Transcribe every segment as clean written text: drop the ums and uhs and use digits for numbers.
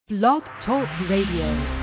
Blog Talk Radio.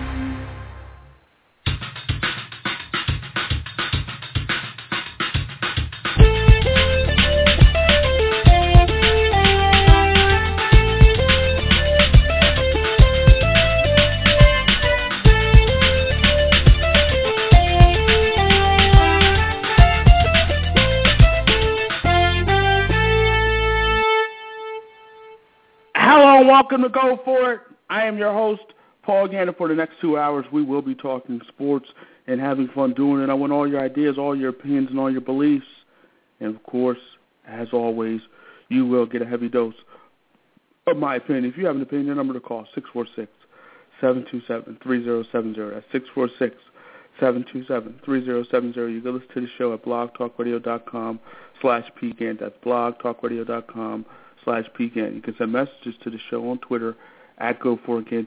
Welcome to Go For It. I am your host, Paul Gander. For the next 2 hours, we will be talking sports and having fun doing it. I want all your ideas, all your opinions, and all your beliefs. And, of course, as always, you will get a heavy dose of my opinion. If you have an opinion, the number to call, 646-727-3070. That's 646-727-3070. You can listen to the show at blogtalkradio.com/pgant. That's blogtalkradio.com/pgant. You can send messages to the show on Twitter at GoForItGant,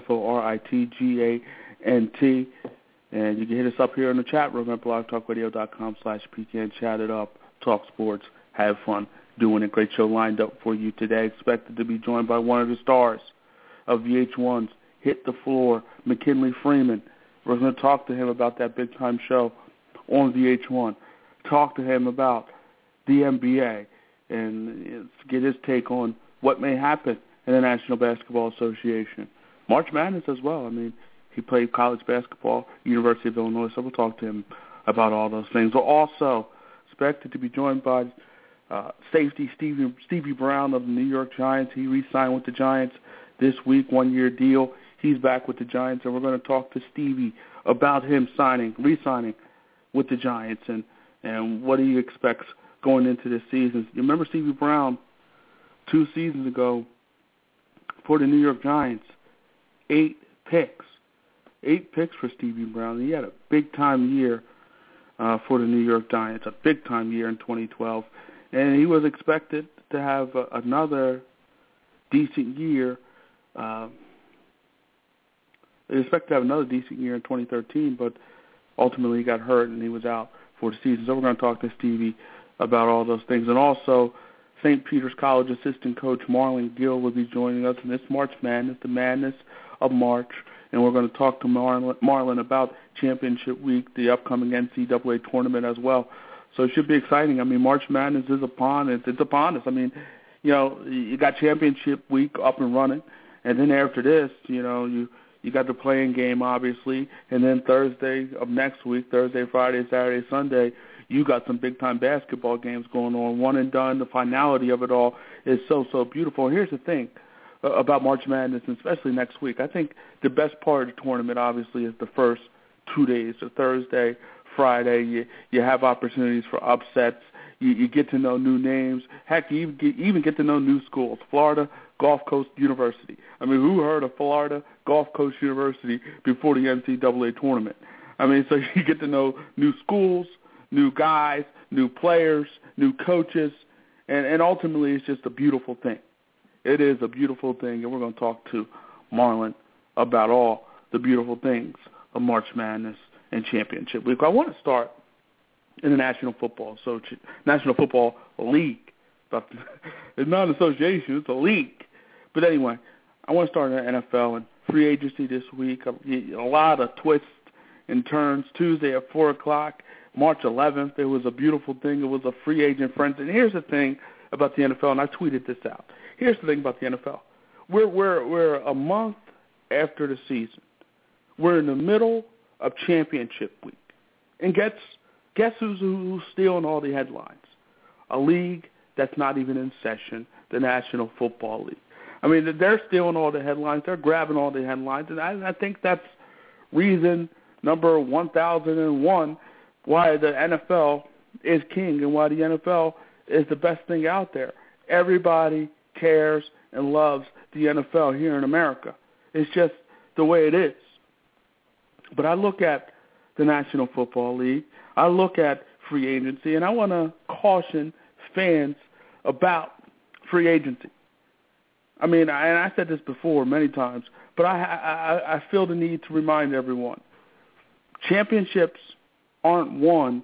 GoForItGant. And you can hit us up here in the chat room at blogtalkradio.com/pgant. Chat it up, talk sports, have fun doing it. Great show lined up for you today. Expected to be joined by one of the stars of VH1's Hit the Floor, McKinley Freeman. We're going to talk to him about that big-time show on VH1. Talk to him about the NBA. And get his take on what may happen in the National Basketball Association. March Madness as well. I mean, he played college basketball, University of Illinois, so we'll talk to him about all those things. We're also expected to be joined by safety Stevie Brown of the New York Giants. He re-signed with the Giants this week, one-year deal. He's back with the Giants, and we're going to talk to Stevie about him re-signing with the Giants and what he expects going into this season. You remember Stevie Brown 2 seasons ago for the New York Giants, 8 picks. 8 picks for Stevie Brown. He had a big-time year for the New York Giants, a big-time year in 2012. And he was expected to have another decent year. They expected to have another decent year in 2013, but ultimately he got hurt and he was out for the season. So we're going to talk to Stevie about all those things. And also, St. Peter's College assistant coach Marlon Gill will be joining us in this March Madness, the madness of March. And we're going to talk to Marlon about Championship Week, the upcoming NCAA tournament as well. So it should be exciting. I mean, March Madness is upon us. It's upon us. I mean, you got Championship Week up and running. And then after this, you got the playing game, obviously. And then Thursday of next week, Thursday, Friday, Saturday, Sunday, you got some big-time basketball games going on, one and done. The finality of it all is so, so beautiful. And here's the thing about March Madness, and especially next week. I think the best part of the tournament, obviously, is the first 2 days, so Thursday, Friday. You have opportunities for upsets. You get to know new names. Heck, you even get to know new schools. Florida Gulf Coast University. I mean, who heard of Florida Gulf Coast University before the NCAA tournament? I mean, so you get to know new schools, new guys, new players, new coaches, and ultimately it's just a beautiful thing. It is a beautiful thing, and we're going to talk to Marlon about all the beautiful things of March Madness and Championship Week. I want to start in the National Football League. It's not an association, it's a league. But anyway, I want to start in the NFL and free agency this week. A lot of twists and turns. Tuesday at 4 o'clock. March 11th, it was a beautiful thing. It was a free agent frenzy. And here's the thing about the NFL, and I tweeted this out. Here's the thing about the NFL. We're a month after the season. We're in the middle of Championship Week. And guess who's stealing all the headlines? A league that's not even in session, the National Football League. I mean, they're stealing all the headlines. They're grabbing all the headlines. And I think that's reason number 1001 why the NFL is king and why the NFL is the best thing out there. Everybody cares and loves the NFL here in America. It's just the way it is. But I look at the National Football League, I look at free agency, and I want to caution fans about free agency. I mean, and I said this before many times, but I feel the need to remind everyone. Championships aren't won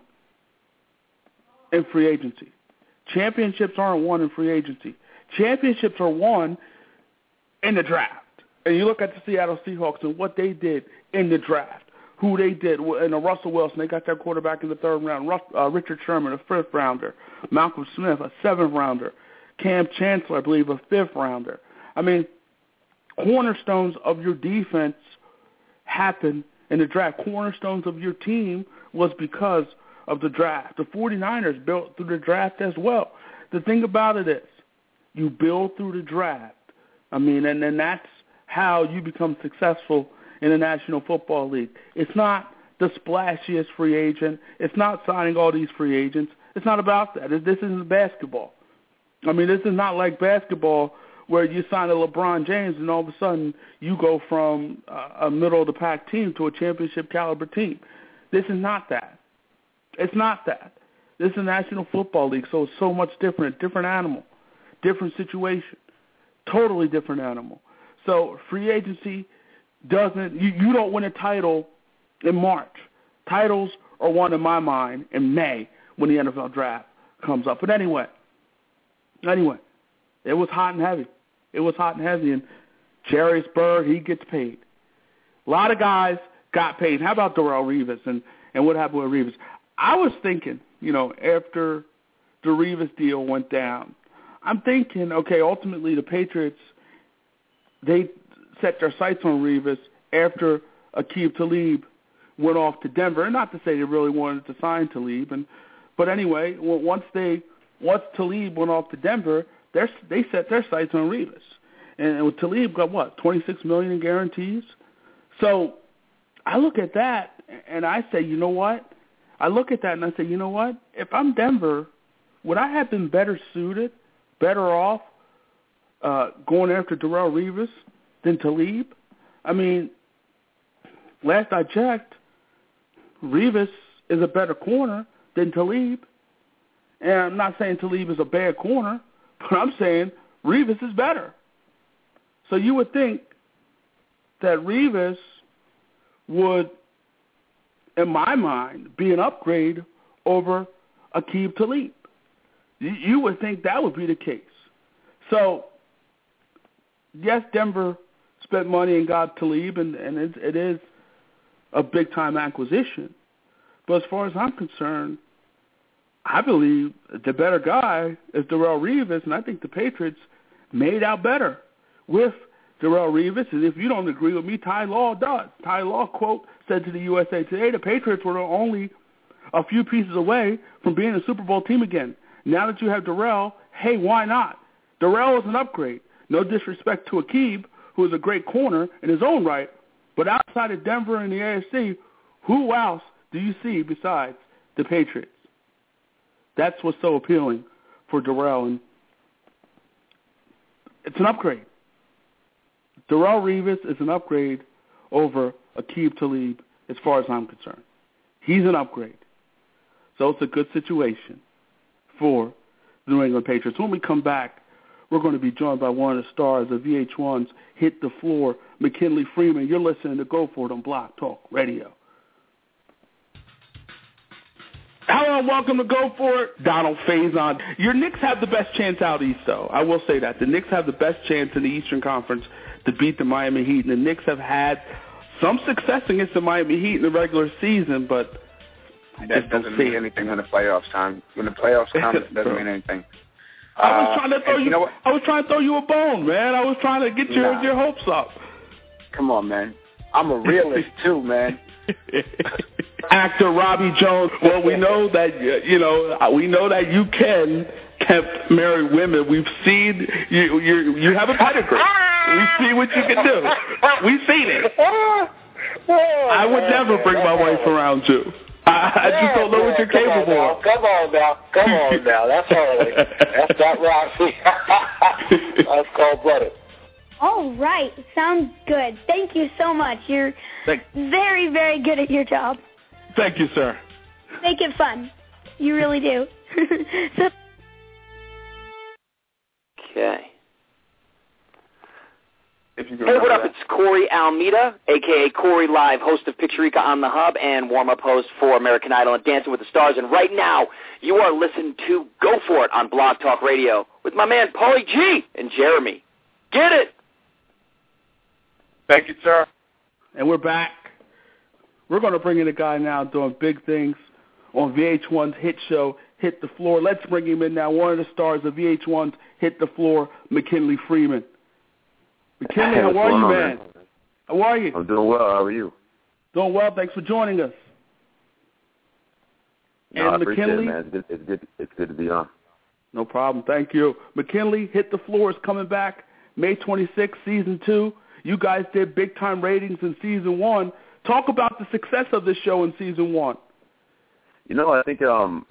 in free agency. Championships aren't won in free agency. Championships are won in the draft. And you look at the Seattle Seahawks and what they did in the draft, who they did, and Russell Wilson, they got their quarterback in the 3rd round, Richard Sherman, a 5th rounder, Malcolm Smith, a 7th rounder, Cam Chancellor, I believe, a 5th rounder. I mean, cornerstones of your defense happened in the draft. Cornerstones of your team was because of the draft. The 49ers built through the draft as well. The thing about it is, you build through the draft. I mean, and then that's how you become successful in the National Football League. It's not the splashiest free agent. It's not signing all these free agents. It's not about that. This isn't basketball. I mean, this is not like basketball where you sign a LeBron James and all of a sudden you go from a middle-of-the-pack team to a championship-caliber team. This is not that. It's not that. This is a National Football League, so it's so much different animal, different situation, totally different animal. So free agency doesn't – you don't win a title in March. Titles are won, in my mind, in May when the NFL draft comes up. But anyway, it was hot and heavy. And Jarius Byrd, he gets paid. A lot of guys got paid. How about Darrelle Revis and what happened with Revis? I was thinking, after the Revis deal went down, I'm thinking, okay, ultimately the Patriots, they set their sights on Revis after Aqib Talib went off to Denver. And not to say they really wanted to sign Talib, but anyway, once Talib went off to Denver, they set their sights on Revis. And with Talib got what, $26 million in guarantees? So I look at that and I say, you know what? I look at that and I say, you know what? If I'm Denver, would I have been better suited, better off going after Darrelle Revis than Talib? I mean, last I checked, Revis is a better corner than Talib. And I'm not saying Talib is a bad corner, but I'm saying Revis is better. So you would think that Revis would, in my mind, be an upgrade over Aqib Talib. You would think that would be the case. So, yes, Denver spent money and got Talib, and it is a big-time acquisition. But as far as I'm concerned, I believe the better guy is Darrelle Revis, and I think the Patriots made out better with Darrelle Revis. And if you don't agree with me, Ty Law does. Ty Law, quote, said to the USA Today, the Patriots were only a few pieces away from being a Super Bowl team again. Now that you have Darrelle, hey, why not? Darrelle is an upgrade. No disrespect to Aqib, who is a great corner in his own right, but outside of Denver and the AFC, who else do you see besides the Patriots? That's what's so appealing for Darrelle, and it's an upgrade. Darrelle Revis is an upgrade over Aqib Talib as far as I'm concerned. He's an upgrade. So it's a good situation for the New England Patriots. When we come back, we're going to be joined by one of the stars of VH1's Hit the Floor, McKinley Freeman. You're listening to Go For It on Block Talk Radio. Hello and welcome to Go For It. Donald Faison. Your Knicks have the best chance out east, though. I will say that. The Knicks have the best chance in the Eastern Conference to beat the Miami Heat. And the Knicks have had some success against the Miami Heat in the regular season, but that doesn't mean anything when the playoffs time. When the playoffs come, it doesn't mean anything. I was trying to throw you. I was trying to throw you a bone, man. I was trying to get your hopes up. Come on, man. I'm a realist too, man. Actor Robbie Jones. Well, we know that you can marry women. We've seen you have a pedigree. We see what you can do. We've seen it. I would never bring my wife around you. I just don't know what you're capable of. Come on now. That's early. That's not Roxy. That's cold-blooded. All right. Sounds good. Thank you so much. You're very, very good at your job. Thank you, sir. Make it fun. You really do. Okay. Hey, what up? It's Corey Almeida, a.k.a. Corey Live, host of Picturica on the Hub and warm-up host for American Idol and Dancing with the Stars. And right now, you are listening to Go For It on Blog Talk Radio with my man Paulie G and Jeremy. Get it! Thank you, sir. And we're back. We're going to bring in a guy now doing big things on VH1's hit show, Hit the Floor. Let's bring him in now, one of the stars of VH1's Hit the Floor, McKinley Freeman. McKinley, how are you, man? How are you? I'm doing well. How are you? Doing well. Thanks for joining us. No, I appreciate it, man. It's good to be on. No problem. Thank you. McKinley, Hit the Floor is coming back May 26th, Season 2. You guys did big-time ratings in Season 1. Talk about the success of this show in Season 1. You know, I think it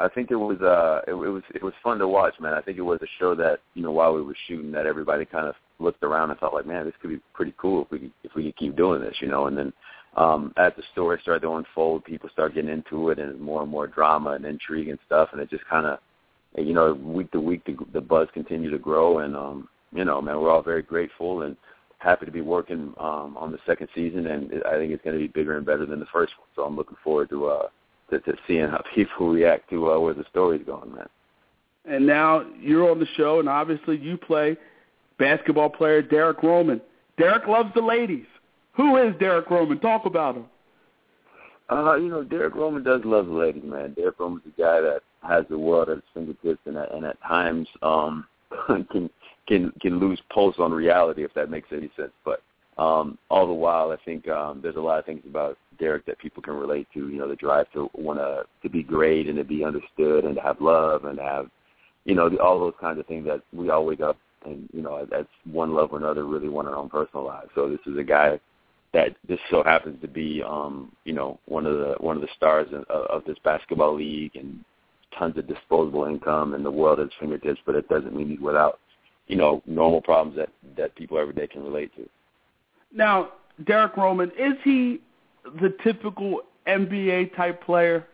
was fun to watch, man. I think it was a show that, you know, while we were shooting, that everybody kind of looked around and thought, like, man, this could be pretty cool if we could keep doing this, you know. And then as the story started to unfold, people started getting into it, and more and more drama and intrigue and stuff, and it just kind of, you know, week to week, the buzz continued to grow, and you know, man, we're all very grateful and happy to be working on the second season, and I think it's going to be bigger and better than the first one. So I'm looking forward to seeing how people react to where the story's going, man. And now you're on the show, and obviously you play basketball player Derrick Roman. Derrick loves the ladies. Who is Derrick Roman? Talk about him. You know, Derrick Roman does love the ladies, man. Derrick Roman's a guy that has the world at his fingertips, and at times can lose pulse on reality, if that makes any sense. But all the while, I think there's a lot of things about Derrick that people can relate to. You know, the drive to want to be great and to be understood and to have love and to have, you know, all those kinds of things that we all wake up and, you know, at one level or another really want our own personal lives. So this is a guy that just so happens to be, you know, one of the stars of this basketball league, and tons of disposable income and the world at his fingertips. But it doesn't mean he's without, you know, normal problems that people every day can relate to. Now, Derrick Roman, is he the typical NBA type player?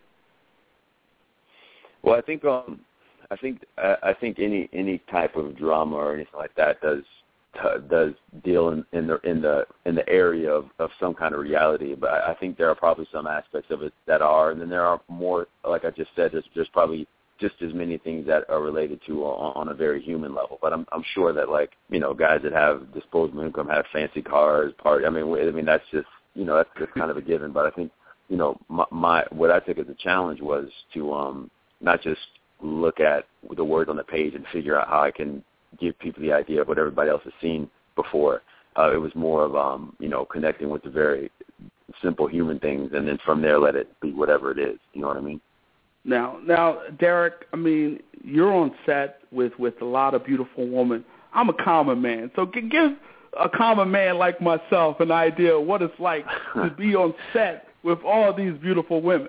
Well, I think any type of drama or anything like that does deal in the area of some kind of reality. But I think there are probably some aspects of it that are, and then there are more, like I just said, there's probably just as many things that are related to on a very human level. But I'm sure that, like, you know, guys that have disposable income have fancy cars, party. I mean that's just, you know, that's just kind of a given. But I think, you know, my what I took as a challenge was to not just look at the words on the page and figure out how I can give people the idea of what everybody else has seen before. It was more of, you know, connecting with the very simple human things, and then from there let it be whatever it is. You know what I mean? Now, Derrick, I mean, you're on set with a lot of beautiful women. I'm a common man, so give a common man like myself an idea of what it's like to be on set with all these beautiful women.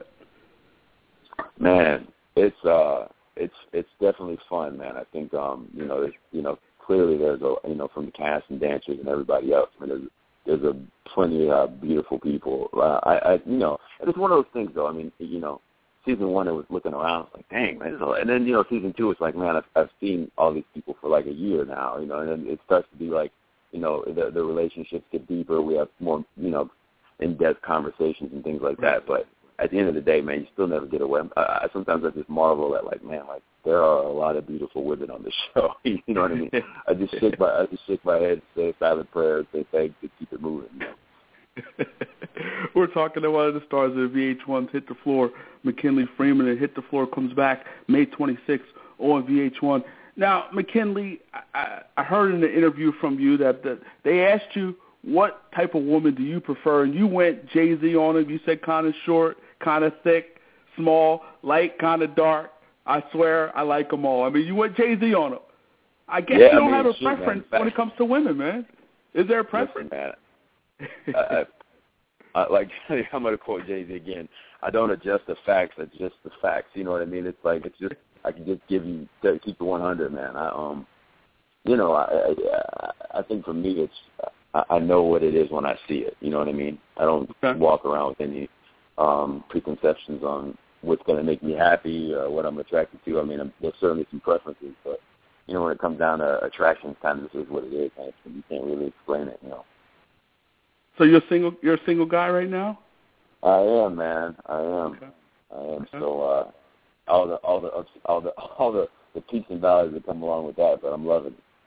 Man, it's definitely fun, man. I think clearly there's from the cast and dancers and everybody else, I mean, there's a plenty of beautiful people. It's one of those things though. I mean, you know, season 1 it was looking around, it's like, dang, man, and then, you know, season 2 it's like, man, I've seen all these people for like a year now, you know, and then it starts to be like, you know, the relationships get deeper. We have more, you know, in-depth conversations and things like that. But at the end of the day, man, you still never get away. Sometimes I just marvel at, like, man, like, there are a lot of beautiful women on this show. You know what I mean? I just shake my head, say a silent prayer, say thanks, and keep it moving. You know? We're talking to one of the stars of VH1's Hit the Floor, McKinley Freeman, and Hit the Floor comes back May 26th on VH1. Now, McKinley, I heard in an interview from you that they asked you what type of woman do you prefer, and you went Jay-Z on it. You said kind of short, kind of thick, small, light, kind of dark. I swear I like them all. I mean, you went Jay-Z on them. I guess you don't have a preference when it comes to women, man. Is there a preference? Listen, man, I'm going to quote Jay-Z again. I don't adjust the facts, I adjust the facts. You know what I mean? It's like, it's just, I can just keep it 100, man. I think for me, it's, I know what it is when I see it. You know what I mean? I don't walk around with any preconceptions on what's going to make me happy or what I'm attracted to. I mean, there's certainly some preferences, but, you know, when it comes down to attraction, kind of this is what it is. Man. You can't really explain it, you know. So you're single? You're a single guy right now? I am, man. I am. Okay. So all the peaks and valleys that come along with that, but I'm loving it.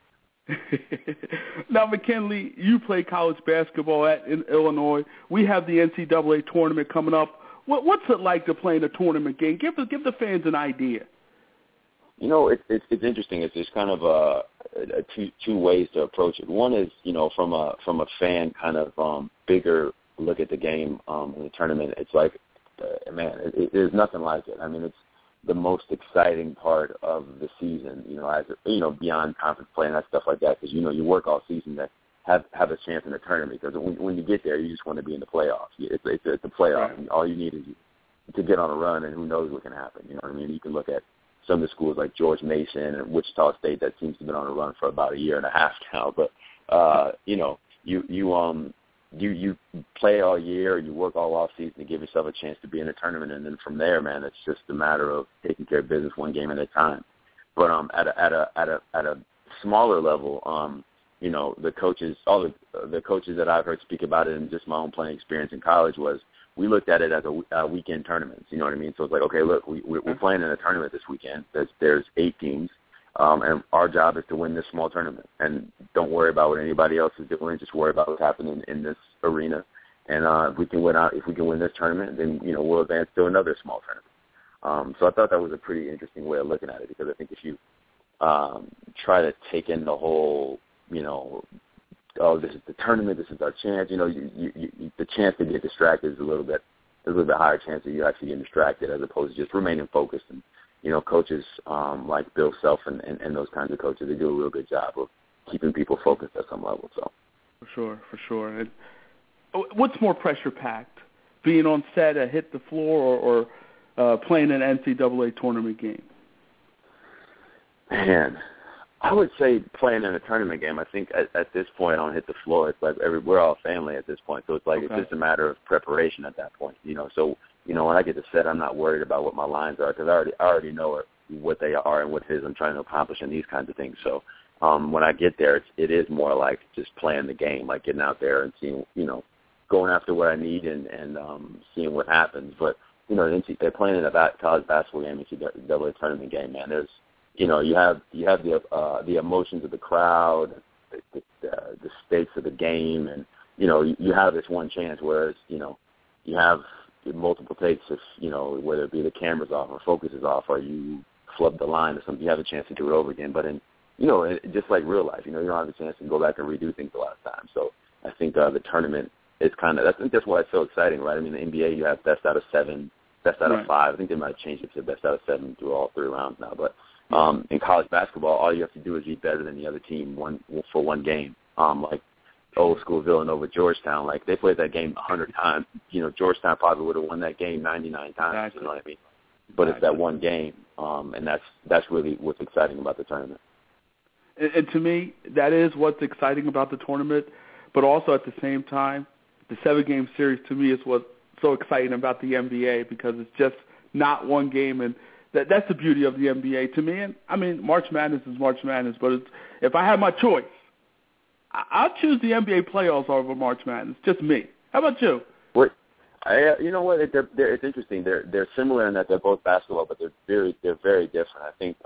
Now, McKinley, you play college basketball in Illinois. We have the NCAA tournament coming up. What's it like to play in a tournament game? Give the fans an idea. You know, it's interesting. It's kind of two ways to approach it. One is, you know, from a fan kind of bigger look at the game in the tournament. It's like, man, there's nothing like it. I mean, it's the most exciting part of the season, you know, beyond conference play and that stuff like that, because, you know, you work all season to have a chance in the tournament, because when you get there, you just want to be in the playoffs. It's a playoff, right. And all you need is to get on a run, and who knows what can happen, you know what I mean? You can look at some of the schools like George Mason and Wichita State that seems to have been on a run for about a year and a half now, but, you know, you play all year, you work all off season to give yourself a chance to be in a tournament, and then from there, man, it's just a matter of taking care of business one game at a time. But at a smaller level, you know, the coaches, all the coaches that I've heard speak about it, and just my own playing experience in college, was we looked at it as a weekend tournament. You know what I mean? So it's like, okay, look, we're playing in a tournament this weekend. There's 8 teams. And our job is to win this small tournament, and don't worry about what anybody else is doing. Just worry about what's happening in this arena. And if we can win this tournament, then, you know, we'll advance to another small tournament. So I thought that was a pretty interesting way of looking at it, because I think if you try to take in the whole, you know, oh, this is the tournament, this is our chance, you know, the chance to get distracted is a little bit higher chance of you actually getting distracted, as opposed to just remaining focused. And, you know, coaches like Bill Self and those kinds of coaches, they do a real good job of keeping people focused at some level. So, for sure. And what's more pressure-packed, being on set at Hit the Floor or playing an NCAA tournament game? Man, I would say playing in a tournament game. I think at this point on Hit the Floor, it's like we're all family at this point. So it's like It's just a matter of preparation at that point. You know, so, you know, when I get to set, I'm not worried about what my lines are, because I already know what they are and what it is I'm trying to accomplish and these kinds of things. So when I get there, it is more like just playing the game, like getting out there and seeing, you know, going after what I need and seeing what happens. But, you know, they're playing in a college basketball game, NCAA tournament game, man. There's, you know, you have the emotions of the crowd, the stakes of the game, and, you know, you have this one chance, whereas, you know, you have multiple takes if, you know, whether it be the camera's off or focus is off or you flub the line or something, you have a chance to do it over again. But in, you know, just like real life, you know, you don't have a chance to go back and redo things a lot of times. So I think the tournament is I think that's why it's so exciting, right? I mean, the NBA, you have best out of 7, best out of 5. I think they might have changed it to best out of 7 through all 3 rounds now. But in college basketball, all you have to do is be better than the other team for one game. Like old school Villanova, Georgetown, like they played that game 100 times. You know, Georgetown probably would have won that game 99 times. Exactly. You know what I mean? But it's that one game, and that's really what's exciting about the tournament. And to me, that is what's exciting about the tournament. But also at the same time, the 7-game series to me is what's so exciting about the NBA, because it's just not one game, and that's the beauty of the NBA to me. And I mean, March Madness is March Madness, but if I had my choice, I'll choose the NBA playoffs over March Madness. Just me. How about you? You know what? It's interesting. They're similar in that they're both basketball, but they're very different. I think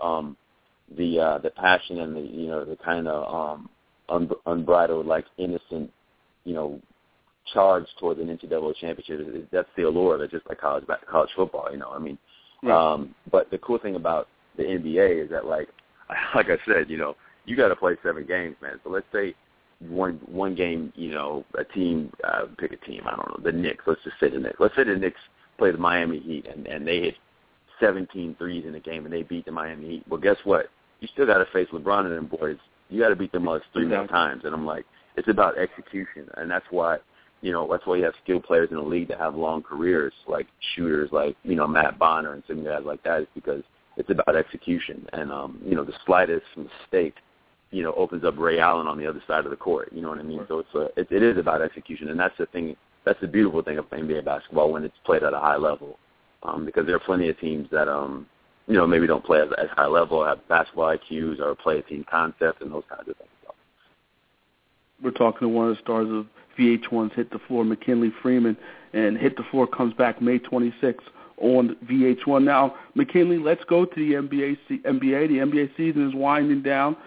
the passion and the kind of unbridled, like, innocent, you know, charge towards an NCAA championship, that's the allure of it, just like college football. You know, I mean, right. But the cool thing about the NBA is that, like I said, you know, you got to play 7 games, man. So let's say one game, you know, a team, pick a team, I don't know, the Knicks. Let's just say the Knicks. Let's say the Knicks play the Miami Heat, and they hit 17 threes in the game, and they beat the Miami Heat. Well, guess what? You still got to face LeBron and them boys. You got to beat them all 3 more times. And I'm like, it's about execution, and that's why you have skilled players in the league that have long careers, like shooters, like, you know, Matt Bonner and some guys like that, is because it's about execution. And you know, the slightest mistake, you know, opens up Ray Allen on the other side of the court. You know what I mean? So it is about execution, and that's the thing. That's the beautiful thing of NBA basketball when it's played at a high level, because there are plenty of teams that you know, maybe don't play at high level, have basketball IQs, or play a team concept and those kinds of things. So. We're talking to one of the stars of VH1's Hit the Floor, McKinley Freeman, and Hit the Floor comes back May 26th on VH1. Now, McKinley, let's go to the NBA. The NBA season is winding down.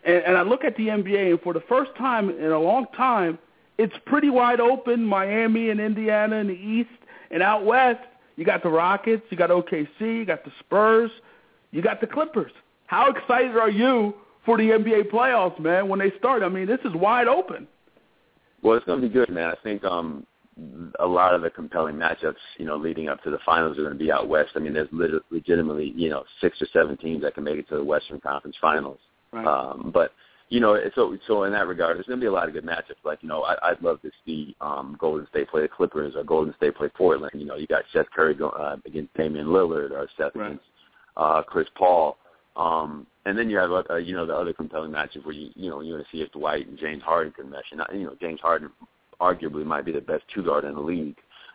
And I look at the NBA, and for the first time in a long time, it's pretty wide open. Miami and Indiana in the East, and out West, you got the Rockets, you got OKC, you got the Spurs, you got the Clippers. How excited are you for the NBA playoffs, man, when they start? I mean, this is wide open. Well, it's going to be good, man. I think a lot of the compelling matchups, leading up to the finals are going to be out West. I mean, there's legitimately, 6 or 7 teams that can make it to the Western Conference Finals. Right. But, so in that regard, there's going to be a lot of good matchups. Like, I'd love to see Golden State play the Clippers or Golden State play Portland. You got Seth Curry against Damian Lillard or Seth against Chris Paul. And then you have, the other compelling matchup where you want to see if Dwight and James Harden can mesh. And, James Harden arguably might be the best two guard in the league.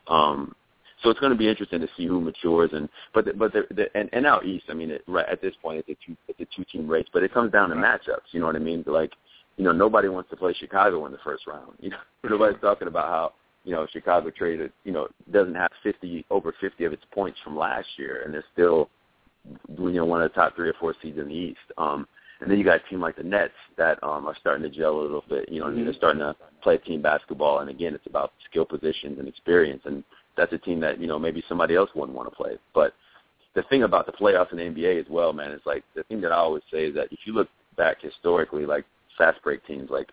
So it's going to be interesting to see who matures. And out East, I mean, at this point, it's a two-team race, but it comes down to matchups. You know what I mean? Like, nobody wants to play Chicago in the first round. Everybody's talking about how, Chicago traded, doesn't have over 50 of its points from last year, and they're still, one of the top 3 or 4 seeds in the East. And then you got a team like the Nets that are starting to gel a little bit. I mean, they're starting to play team basketball, and again, it's about skill positions and experience. And that's a team that maybe somebody else wouldn't want to play. But the thing about the playoffs in the NBA as well, man, is like the thing that I always say is that if you look back historically, like fast break teams, like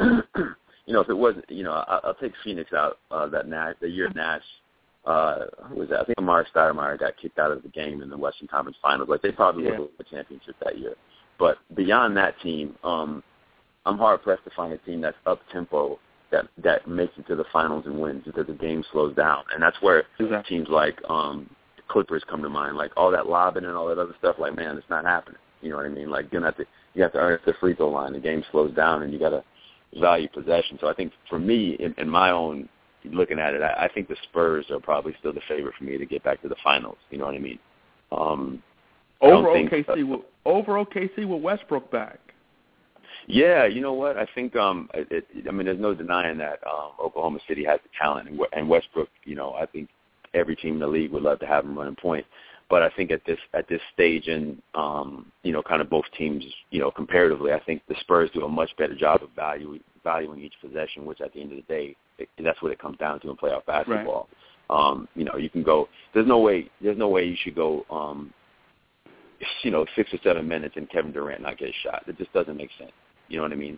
if it wasn't, I'll take Phoenix out the year Nash. Who was that? I think Amari Stoudemire got kicked out of the game in the Western Conference Finals. Like they probably would have won the championship that year. But beyond that team, I'm hard pressed to find a team that's up tempo that makes it to the finals and wins because the game slows down. And that's where teams like Clippers come to mind. Like all that lobbing and all that other stuff. Like, man, it's not happening. You know what I mean? Like you have to earn at the free throw line. The game slows down, and you got to value possession. So I think for me, in my own looking at it, I think the Spurs are probably still the favorite for me to get back to the finals. You know what I mean? Over OKC with Westbrook back. Yeah, you know what? I think I mean, there's no denying that Oklahoma City has the talent, and Westbrook. I think every team in the league would love to have him running point. But I think at this stage, and kind of both teams, comparatively, I think the Spurs do a much better job of valuing each possession, which at the end of the day, that's what it comes down to in playoff basketball. Right. You can go. There's no way you should go. 6 or 7 minutes and Kevin Durant not get a shot. It just doesn't make sense. You know what I mean?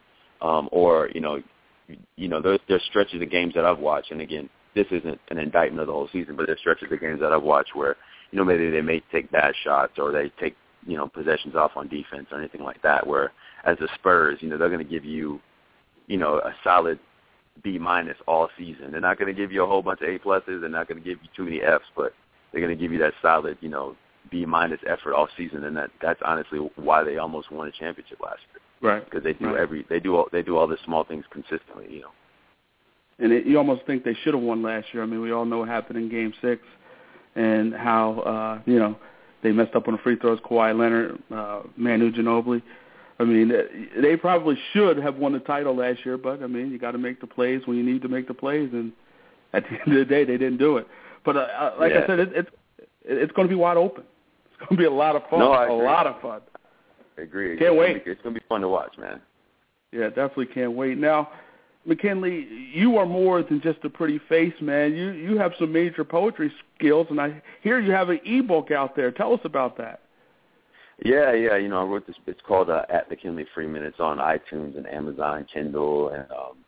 There's stretches of games that I've watched, and again, this isn't an indictment of the whole season, but there's stretches of games that I've watched where, maybe they may take bad shots or they take, possessions off on defense or anything like that, where as the Spurs, they're going to give you, a solid B- all season. They're not going to give you a whole bunch of A+. They're not going to give you too many Fs, but they're going to give you that solid, B- effort all season, and that's honestly why they almost won a championship last year. Right. Because they do all the small things consistently, And you almost think they should have won last year. I mean, we all know what happened in Game 6 and how they messed up on the free throws. Kawhi Leonard, Manu Ginobili. I mean, they probably should have won the title last year, but I mean, you got to make the plays when you need to make the plays, and at the end of the day, they didn't do it. But like I said, it's going to be wide open. It's going to be a lot of fun. No, I agree. A lot of fun. I agree. Can't wait. It's going to be fun to watch, man. Yeah, definitely can't wait. Now, McKinley, you are more than just a pretty face, man. You have some major poetry skills, and I hear you have an ebook out there. Tell us about that. Yeah. I wrote this. It's called At McKinley Freeman. It's on iTunes and Amazon, Kindle, and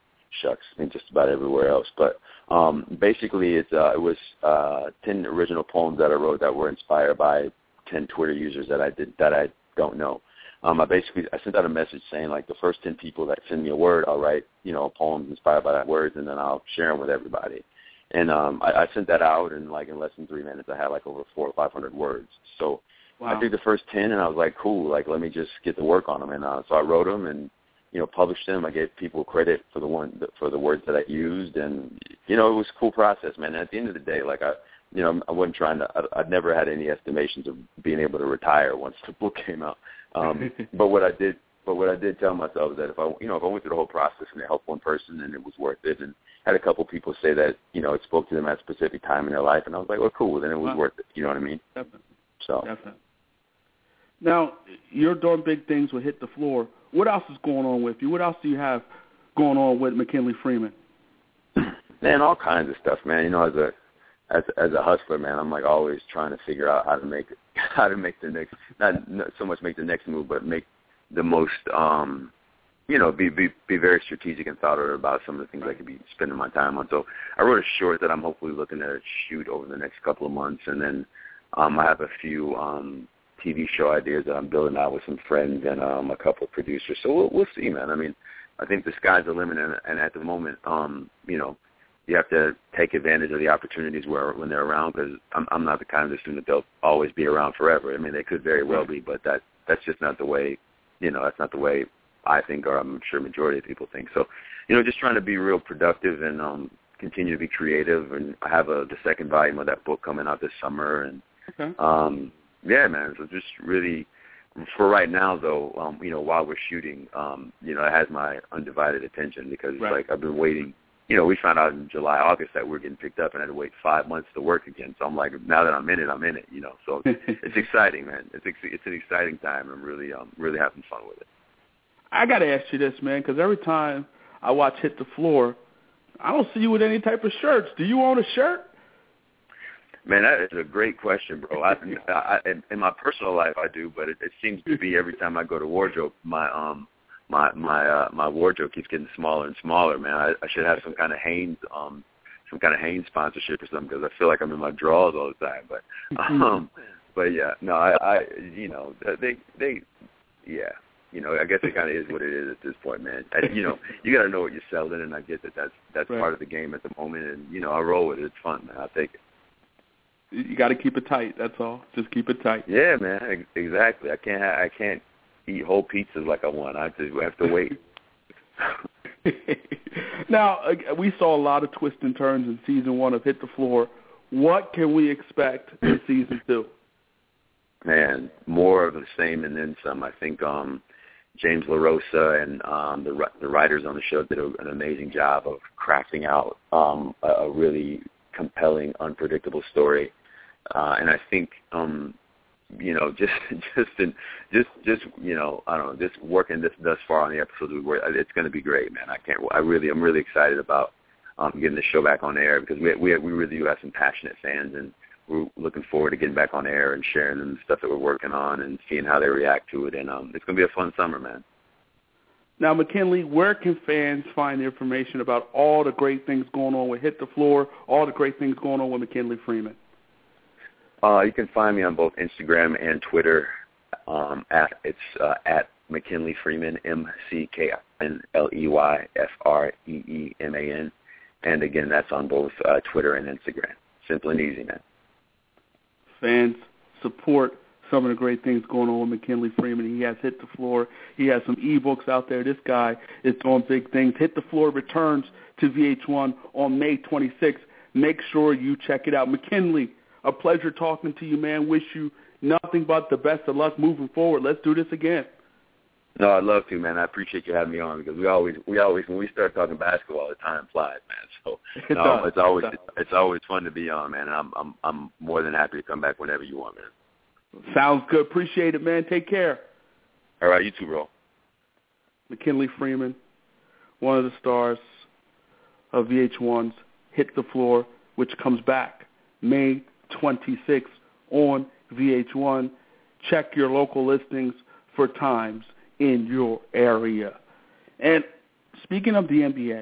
just about everywhere else. But basically, it was 10 original poems that I wrote that were inspired by 10 Twitter users that I don't know. I sent out a message saying, like, the first 10 people that send me a word, I'll write, poems inspired by that words, and then I'll share them with everybody. And I sent that out, and, like, in less than 3 minutes, I had, like, over 400 or 500 words. So wow. I did the first 10, and I was like, cool, like, let me just get to work on them. And so I wrote them and, published them. I gave people credit for the words that I used, and, it was a cool process, man. And at the end of the day, like, I wasn't trying to, I'd never had any estimations of being able to retire once the book came out. But what I did tell myself is that if I went through the whole process and it helped one person, and it was worth it, and had a couple people say that, it spoke to them at a specific time in their life, and I was like, well, cool, then it was worth it. You know what I mean? Definitely. So. Definitely. Now, you're doing big things with Hit the Floor. what else is going on with you? What else do you have going on with McKinley Freeman? Man, all kinds of stuff, man. You know, as a hustler, man, I'm like always trying to figure out how to make the next, not so much make the next move, but make the most, you know, be very strategic and thought about some of the things I could be spending my time on. So I wrote a short that I'm hopefully looking to shoot over the next couple of months, and then I have a few TV show ideas that I'm building out with some friends and a couple of producers. So we'll see, man. I mean, I think the sky's the limit, and at the moment, you know, you have to take advantage of the opportunities when they're around, because I'm not the kind of student that they'll always be around forever. I mean, they could very well be, but that's just not the way, you know, that's not the way I think, or I'm sure majority of people think. So, you know, just trying to be real productive and continue to be creative. And I have the second volume of that book coming out this summer. And, yeah, man, so just really, for right now, though, you know, while we're shooting, you know, it has my undivided attention because, like, I've been waiting. You know, we found out in July, August that we're getting picked up and I had to wait 5 months to work again. So I'm like, now that I'm in it, you know. So it's exciting, man. It's an exciting time. I'm really having fun with it. I got to ask you this, man, because every time I watch Hit the Floor, I don't see you with any type of shirts. Do you own a shirt? Man, that is a great question, bro. I in my personal life, I do, but it seems to be every time I go to wardrobe, my wardrobe keeps getting smaller and smaller, man. I should have some kind of Hanes sponsorship or something, because I feel like I'm in my drawers all the time. But yeah, no, I you know, yeah. You know, I guess it kind of is what it is at this point, man. You know, you got to know what you're selling, and I get that's part of the game at the moment. And, you know, I roll with it. It's fun, man. I'll take it. You got to keep it tight. That's all. Just keep it tight. Yeah, man. Exactly. I can't eat whole pizzas like I want. I just have to wait. Now, we saw a lot of twists and turns in Season 1 of Hit the Floor. What can we expect in Season 2? Man, more of the same and then some. I think James LaRosa and the writers on the show did an amazing job of crafting out a really compelling, unpredictable story. And I think, you know, just you know, I don't know, just working this thus far on the episode, it's going to be great, man. I'm really excited about getting the show back on air, because we really do have some passionate fans, and we're looking forward to getting back on air and sharing the stuff that we're working on and seeing how they react to it. And it's going to be a fun summer, man. Now, McKinley, where can fans find information about all the great things going on with Hit the Floor, all the great things going on with McKinley Freeman? You can find me on both Instagram and Twitter. At McKinley Freeman, McKinleyFreeman. And again, that's on both Twitter and Instagram. Simple and easy, man. Fans, support some of the great things going on with McKinley Freeman. He has Hit the Floor. He has some ebooks out there. This guy is doing big things. Hit the Floor returns to VH1 on May 26th. Make sure you check it out. McKinley, a pleasure talking to you, man. Wish you nothing but the best of luck moving forward. Let's do this again. No, I'd love to, man. I appreciate you having me on, because we always when we start talking basketball, the time flies, man. So it's always fun to be on, man. And I'm more than happy to come back whenever you want, man. Sounds good. Appreciate it, man. Take care. All right, you too, bro. McKinley Freeman, one of the stars of VH1's Hit the Floor, which comes back May 26th on VH1. Check your local listings for times in your area. And speaking of the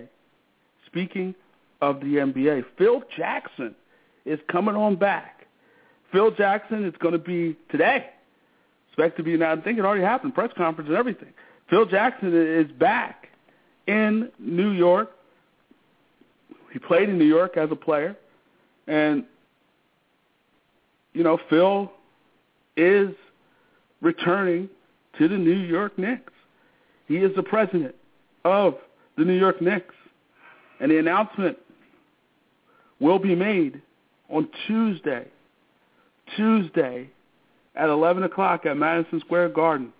NBA, Phil Jackson is coming on back. Phil Jackson is going to be today. Expect to be now. I think it already happened, press conference and everything. Phil Jackson is back in New York. He played in New York as a player. And, you know, Phil is returning to the New York Knicks. He is the president of the New York Knicks. And the announcement will be made on Tuesday at 11 o'clock at Madison Square Garden.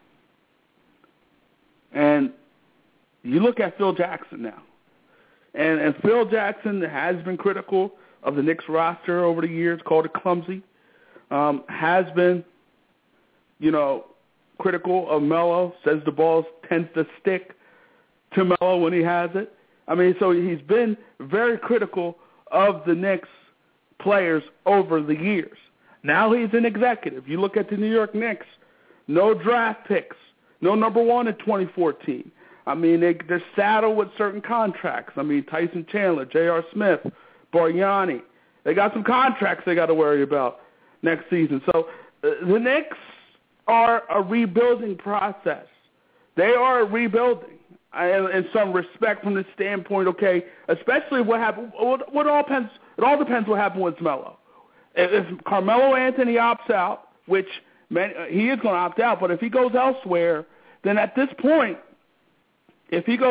And you look at Phil Jackson now. And Phil Jackson has been critical of the Knicks roster over the years, called it clumsy. Has been, you know, critical of Melo, says the ball tends to stick to Melo when he has it. I mean, so he's been very critical of the Knicks players over the years. Now he's an executive. You look at the New York Knicks, no draft picks, no number one in 2014. I mean, they're saddled with certain contracts. I mean, Tyson Chandler, J.R. Smith, Bargnani. They got some contracts they got to worry about next season. So the Knicks are a rebuilding process. They are rebuilding in some respect from the standpoint, okay, especially what happened. It all depends what happened with Melo. If Carmelo Anthony opts out, which he is going to opt out, but if he goes elsewhere, then at this point, at this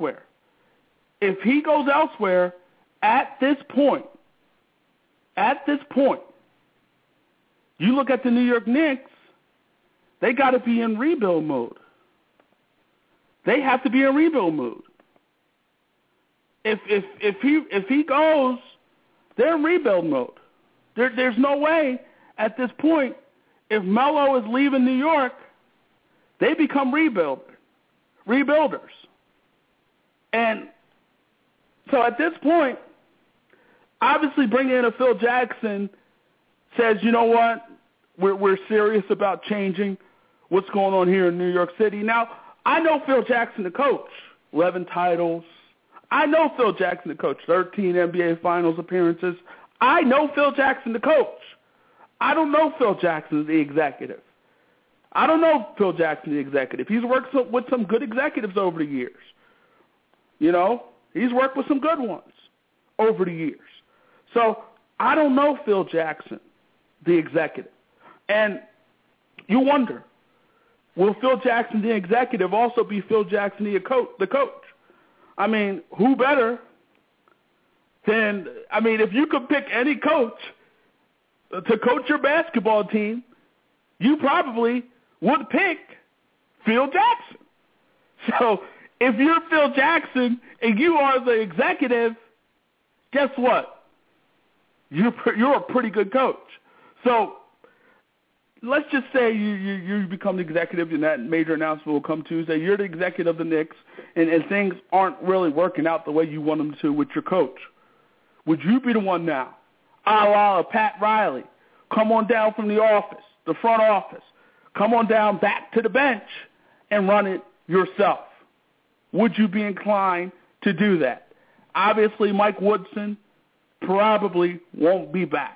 point, you look at the New York Knicks, they got to be in rebuild mode. They have to be in rebuild mode. If he goes, they're in rebuild mode. There's no way at this point, if Melo is leaving New York, they become rebuilders. And so at this point, obviously bringing in a Phil Jackson says, you know what, we're serious about changing what's going on here in New York City. Now, I know Phil Jackson, the coach, 11 titles. I know Phil Jackson, the coach, 13 NBA Finals appearances. I know Phil Jackson, the coach. I don't know Phil Jackson, the executive. He's worked with some good executives over the years. You know, he's worked with some good ones over the years. So I don't know Phil Jackson, the executive. And you wonder, will Phil Jackson, the executive, also be Phil Jackson, the coach? I mean, who better than, if you could pick any coach to coach your basketball team, you probably would pick Phil Jackson. So if you're Phil Jackson and you are the executive, guess what? You're a pretty good coach. So let's just say you become the executive and that major announcement will come Tuesday. You're the executive of the Knicks and things aren't really working out the way you want them to with your coach. Would you be the one now, a la Pat Riley, come on down from the office, the front office, come on down back to the bench and run it yourself? Would you be inclined to do that? Obviously, Mike Woodson probably won't be back.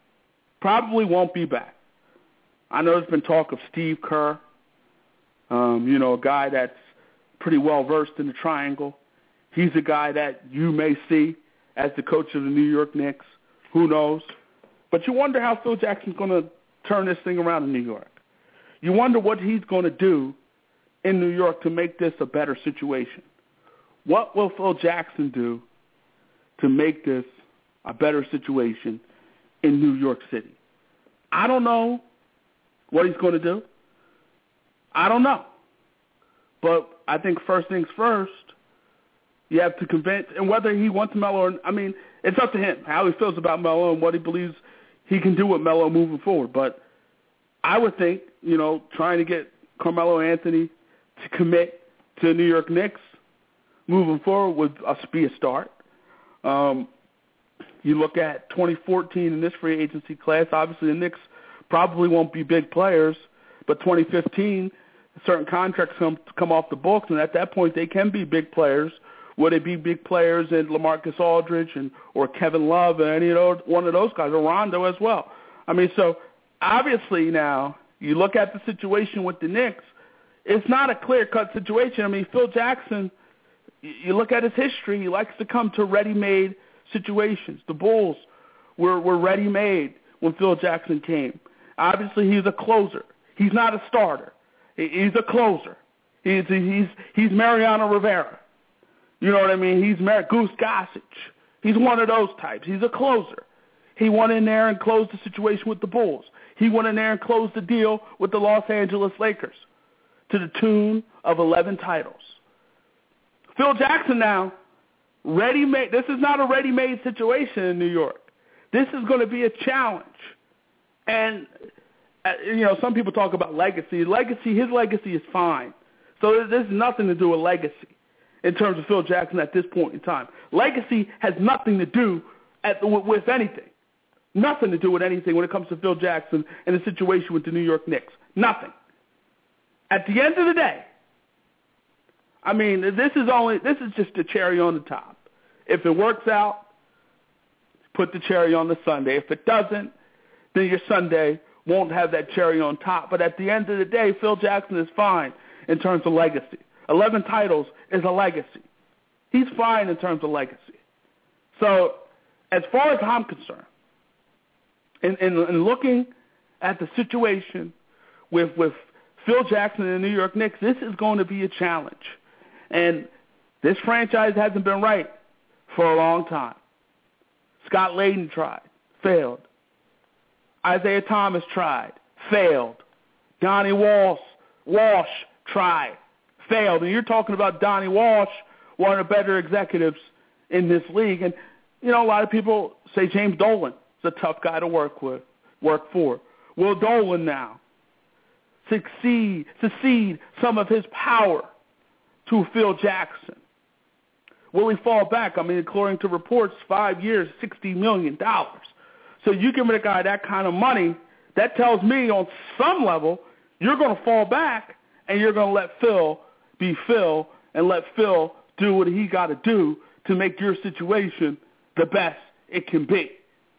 I know there's been talk of Steve Kerr, a guy that's pretty well versed in the triangle. He's a guy that you may see as the coach of the New York Knicks. Who knows? But you wonder how Phil Jackson's going to turn this thing around in New York. You wonder what he's going to do in New York to make this a better situation. What will Phil Jackson do to make this a better situation in New York City? I don't know what he's going to do. I don't know. But I think first things first, you have to convince, and whether he wants Melo or, it's up to him, how he feels about Melo and what he believes he can do with Melo moving forward. But I would think, trying to get Carmelo Anthony to commit to the New York Knicks moving forward would be a start. You look at 2014 in this free agency class, obviously the Knicks probably won't be big players, but 2015, certain contracts come off the books, and at that point they can be big players. Would it be big players in LaMarcus Aldridge or Kevin Love or one of those guys, or Rondo as well? So obviously now you look at the situation with the Knicks, it's not a clear-cut situation. Phil Jackson, you look at his history, he likes to come to ready-made situations. The Bulls were ready-made when Phil Jackson came. Obviously, he's a closer. He's not a starter. He's a closer. He's Mariano Rivera. You know what I mean? He's Goose Gossage. He's one of those types. He's a closer. He went in there and closed the situation with the Bulls. He went in there and closed the deal with the Los Angeles Lakers to the tune of 11 titles. Phil Jackson now, ready-made. This is not a ready-made situation in New York. This is going to be a challenge. And some people talk about legacy. His legacy is fine. So there's nothing to do with legacy in terms of Phil Jackson at this point in time. Legacy has nothing to do with anything. Nothing to do with anything when it comes to Phil Jackson and the situation with the New York Knicks. Nothing. At the end of the day, I mean, this is just the cherry on the top. If it works out, put the cherry on the sundae. If it doesn't, then your sundae won't have that cherry on top. But at the end of the day, Phil Jackson is fine in terms of legacy. 11 titles is a legacy. He's fine in terms of legacy. So as far as I'm concerned, in looking at the situation with Phil Jackson and the New York Knicks, this is going to be a challenge. And this franchise hasn't been right for a long time. Scott Layden tried, failed. Isaiah Thomas tried, failed. Donnie Walsh tried, failed. And you're talking about Donnie Walsh, one of the better executives in this league. And, a lot of people say James Dolan is a tough guy to work for. Will Dolan now succeed some of his power to Phil Jackson? Will he fall back? I mean, according to reports, 5 years, $60 million. So you give a guy that kind of money, that tells me on some level you're going to fall back and you're going to let Phil be Phil and let Phil do what he got to do to make your situation the best it can be.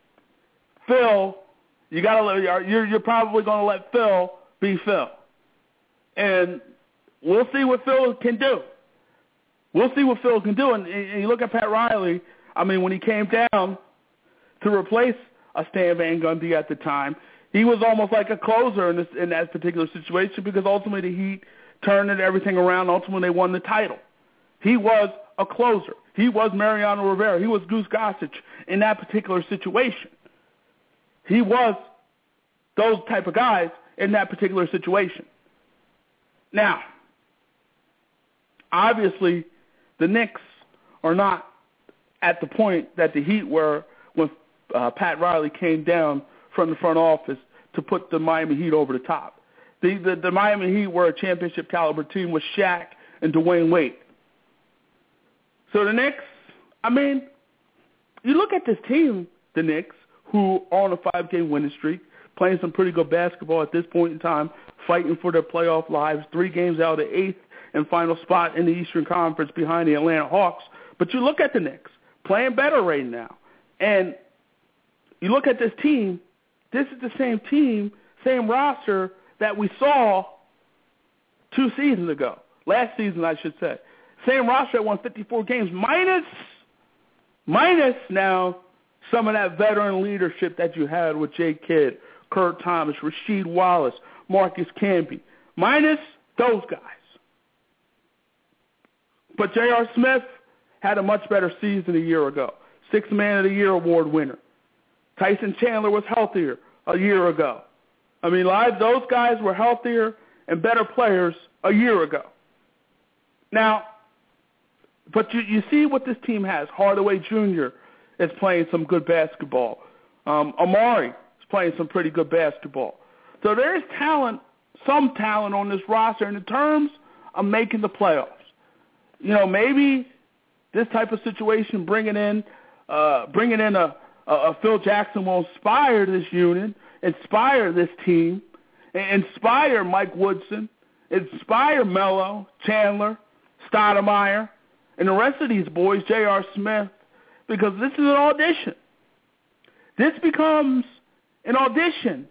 Phil, you're probably going to let Phil be Phil. And we'll see what Phil can do. And you look at Pat Riley, I mean, when he came down to replace a Stan Van Gundy at the time, he was almost like a closer in that particular situation because ultimately the Heat turned everything around. Ultimately, they won the title. He was a closer. He was Mariano Rivera. He was Goose Gossage in that particular situation. He was those type of guys in that particular situation. Now, obviously, the Knicks are not at the point that the Heat were when Pat Riley came down from the front office to put the Miami Heat over the top. The Miami Heat were a championship caliber team with Shaq and Dwayne Wade. So the Knicks, I mean, you look at this team, the Knicks, who are on a 5-game winning streak, playing some pretty good basketball at this point in time, fighting for their playoff lives, 3 games out of the 8th and final spot in the Eastern Conference behind the Atlanta Hawks. But you look at the Knicks, playing better right now. And you look at this team, this is the same team, same roster that we saw 2 seasons ago. Last season, I should say. Same roster that won 54 games, minus now some of that veteran leadership that you had with Jay Kidd, Kurt Thomas, Rasheed Wallace, Marcus Camby. Minus those guys. But J.R. Smith had a much better season a year ago. 6th Man of the Year award winner. Tyson Chandler was healthier a year ago. I mean, those guys were healthier and better players a year ago. Now, but you see what this team has. Hardaway Jr. is playing some good basketball. Amari is playing some pretty good basketball. So there's some talent on this roster in terms of making the playoffs. Maybe this type of situation, bringing in a Phil Jackson will inspire this unit, inspire this team, inspire Mike Woodson, inspire Melo, Chandler, Stoudemire, and the rest of these boys, J.R. Smith, because this is an audition. This becomes an audition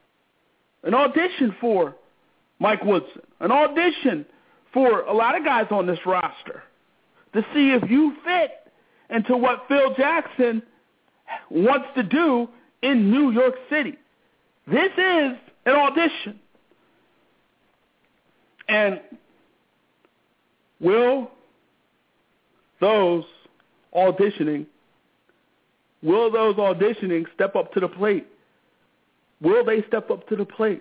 for Mike Woodson, an audition for a lot of guys on this roster to see if you fit into what Phil Jackson wants to do in New York City. This is an audition. And will those auditioning step up to the plate? Will they step up to the plate?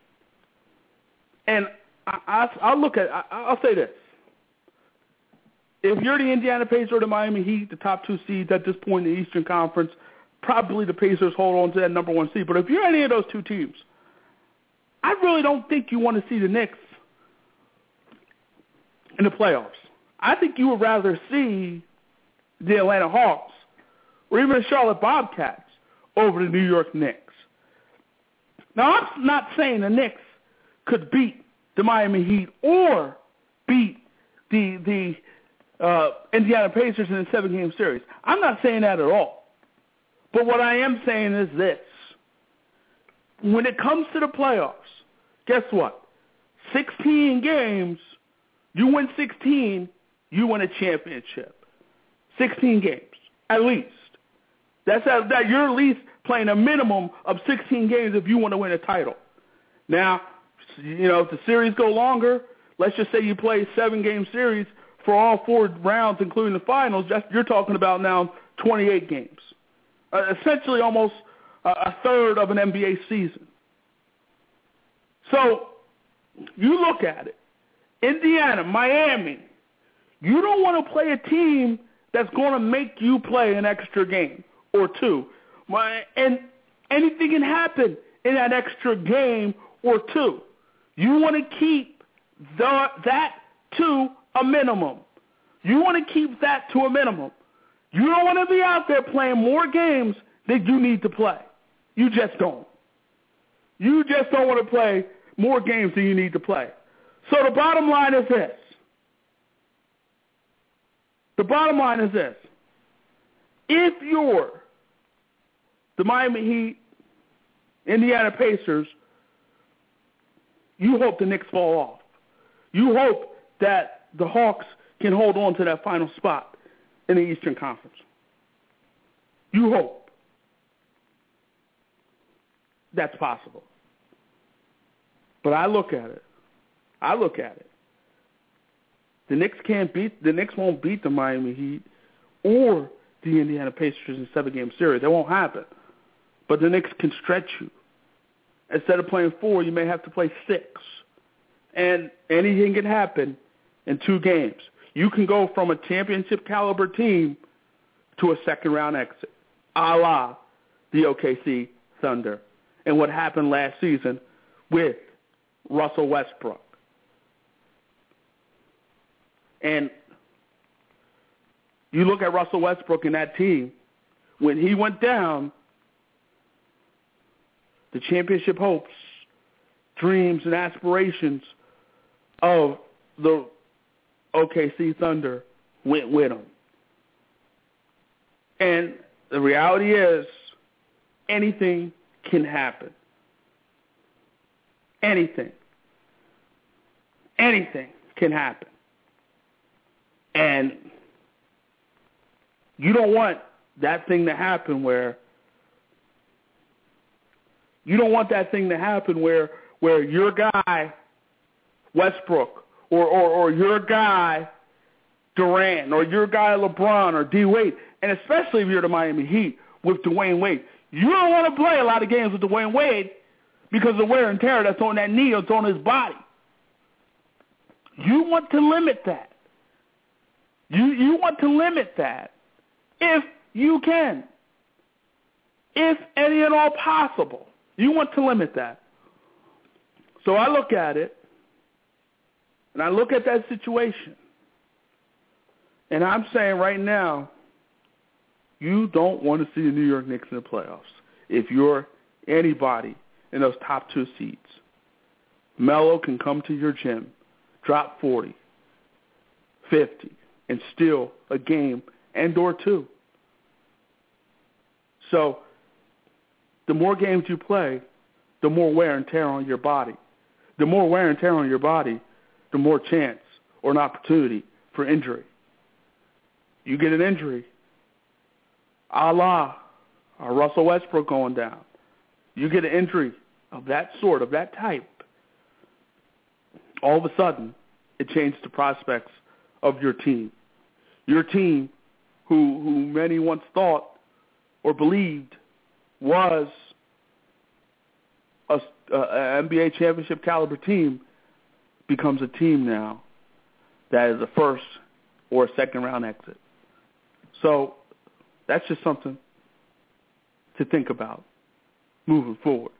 And I'll say this. If you're the Indiana Pacers or the Miami Heat, the top 2 seeds at this point in the Eastern Conference, probably the Pacers hold on to that number 1 seed. But if you're any of those 2 teams, I really don't think you want to see the Knicks in the playoffs. I think you would rather see the Atlanta Hawks or even the Charlotte Bobcats over the New York Knicks. Now, I'm not saying the Knicks could beat the Miami Heat or beat the Indiana Pacers in a 7-game series. I'm not saying that at all. But what I am saying is this. When it comes to the playoffs, guess what? 16 games, you win 16, you win a championship. 16 games, at least. That you're at least playing a minimum of 16 games if you want to win a title. Now, if the series go longer, let's just say you play a 7-game series for all 4 rounds, including the finals, you're talking about now 28 games. Essentially almost a third of an NBA season. So you look at it. Indiana, Miami, you don't want to play a team that's going to make you play an extra game or 2. And anything can happen in that extra game or 2. You want to keep that to a minimum. You want to keep that to a minimum. You don't want to be out there playing more games than you need to play. You just don't. You just don't want to play more games than you need to play. So the bottom line is this. If you're the Miami Heat, Indiana Pacers, you hope the Knicks fall off. You hope that the Hawks can hold on to that final spot in the Eastern Conference. You hope that's possible. But I look at it. The Knicks won't beat the Miami Heat or the Indiana Pacers in a 7-game series. That won't happen. But the Knicks can stretch you. Instead of playing 4, you may have to play 6. And anything can happen in 2 games. You can go from a championship caliber team to a second-round exit, a la the OKC Thunder and what happened last season with Russell Westbrook. And you look at Russell Westbrook and that team, when he went down, the championship hopes, dreams, and aspirations of the OKC Thunder went with him. And the reality is, anything can happen. Anything can happen. And you don't want that thing to happen where your guy Westbrook or your guy Durant or your guy LeBron or D. Wade, and especially if you're the Miami Heat with Dwayne Wade, you don't want to play a lot of games with Dwayne Wade because of the wear and tear that's on that knee or it's on his body. You want to limit that. You want to limit that if you can. If any at all possible. You want to limit that. So I look at it, and I look at that situation, and I'm saying right now, you don't want to see the New York Knicks in the playoffs. If you're anybody in those top 2 seeds, Melo can come to your gym, drop 40, 50, and steal a game and or 2. So the more games you play, the more wear and tear on your body. The more wear and tear on your body, the more chance or an opportunity for injury. You get an injury, a la Russell Westbrook going down. You get an injury of that sort, of that type. All of a sudden, it changes the prospects of your team. Your team, who many once thought or believed was an NBA championship caliber team, becomes a team now that is a first or a second round exit. So that's just something to think about moving forward.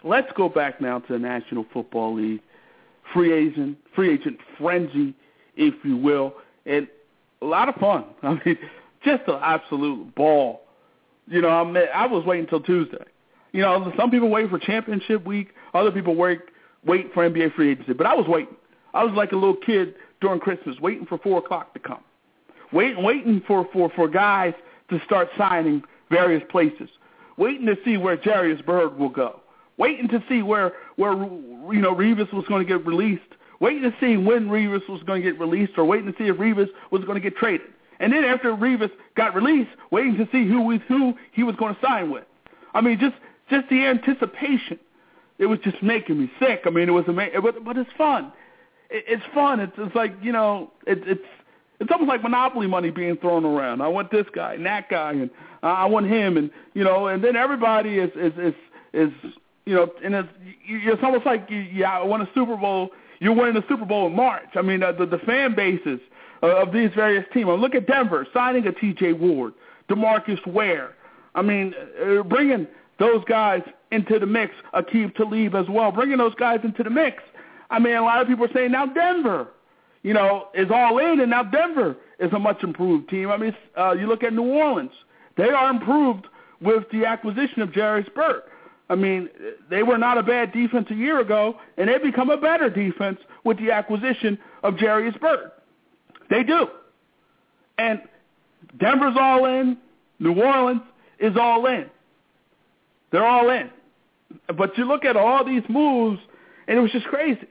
let's go back now to the National Football League, free agent frenzy, if you will, and a lot of fun. I mean, just an absolute ball. You know, I was waiting until Tuesday. You know, some people wait for championship week, other people wait for NBA free agency, but I was waiting. I was like a little kid during Christmas, waiting for 4 o'clock to come, waiting for guys to start signing various places, waiting to see where Jarius Byrd will go, waiting to see where Revis was going to get released, waiting to see when Revis was going to get released, or waiting to see if Revis was going to get traded. And then after Revis got released, waiting to see who he was going to sign with. I mean, just the anticipation. It was just making me sick. I mean, it was amazing, but it's fun. It's fun. It's like, you know, it's almost like Monopoly money being thrown around. I want this guy and that guy, and I want him, and you know, and then everybody is you know, and it's almost like you won a Super Bowl. You're winning the Super Bowl in March. I mean, the fan bases of these various teams. Look at Denver signing a T.J. Ward, DeMarcus Ware. I mean, bringing those guys into the mix, Aqib Talib as well, bringing those guys into the mix. I mean, a lot of people are saying now Denver, you know, is all in, and now Denver is a much improved team. I mean, you look at New Orleans. They are improved with the acquisition of Jarius Byrd. I mean, they were not a bad defense a year ago, and they've become a better defense with the acquisition of Jarius Byrd. They do. And Denver's all in. New Orleans is all in. They're all in. But you look at all these moves, and it was just crazy.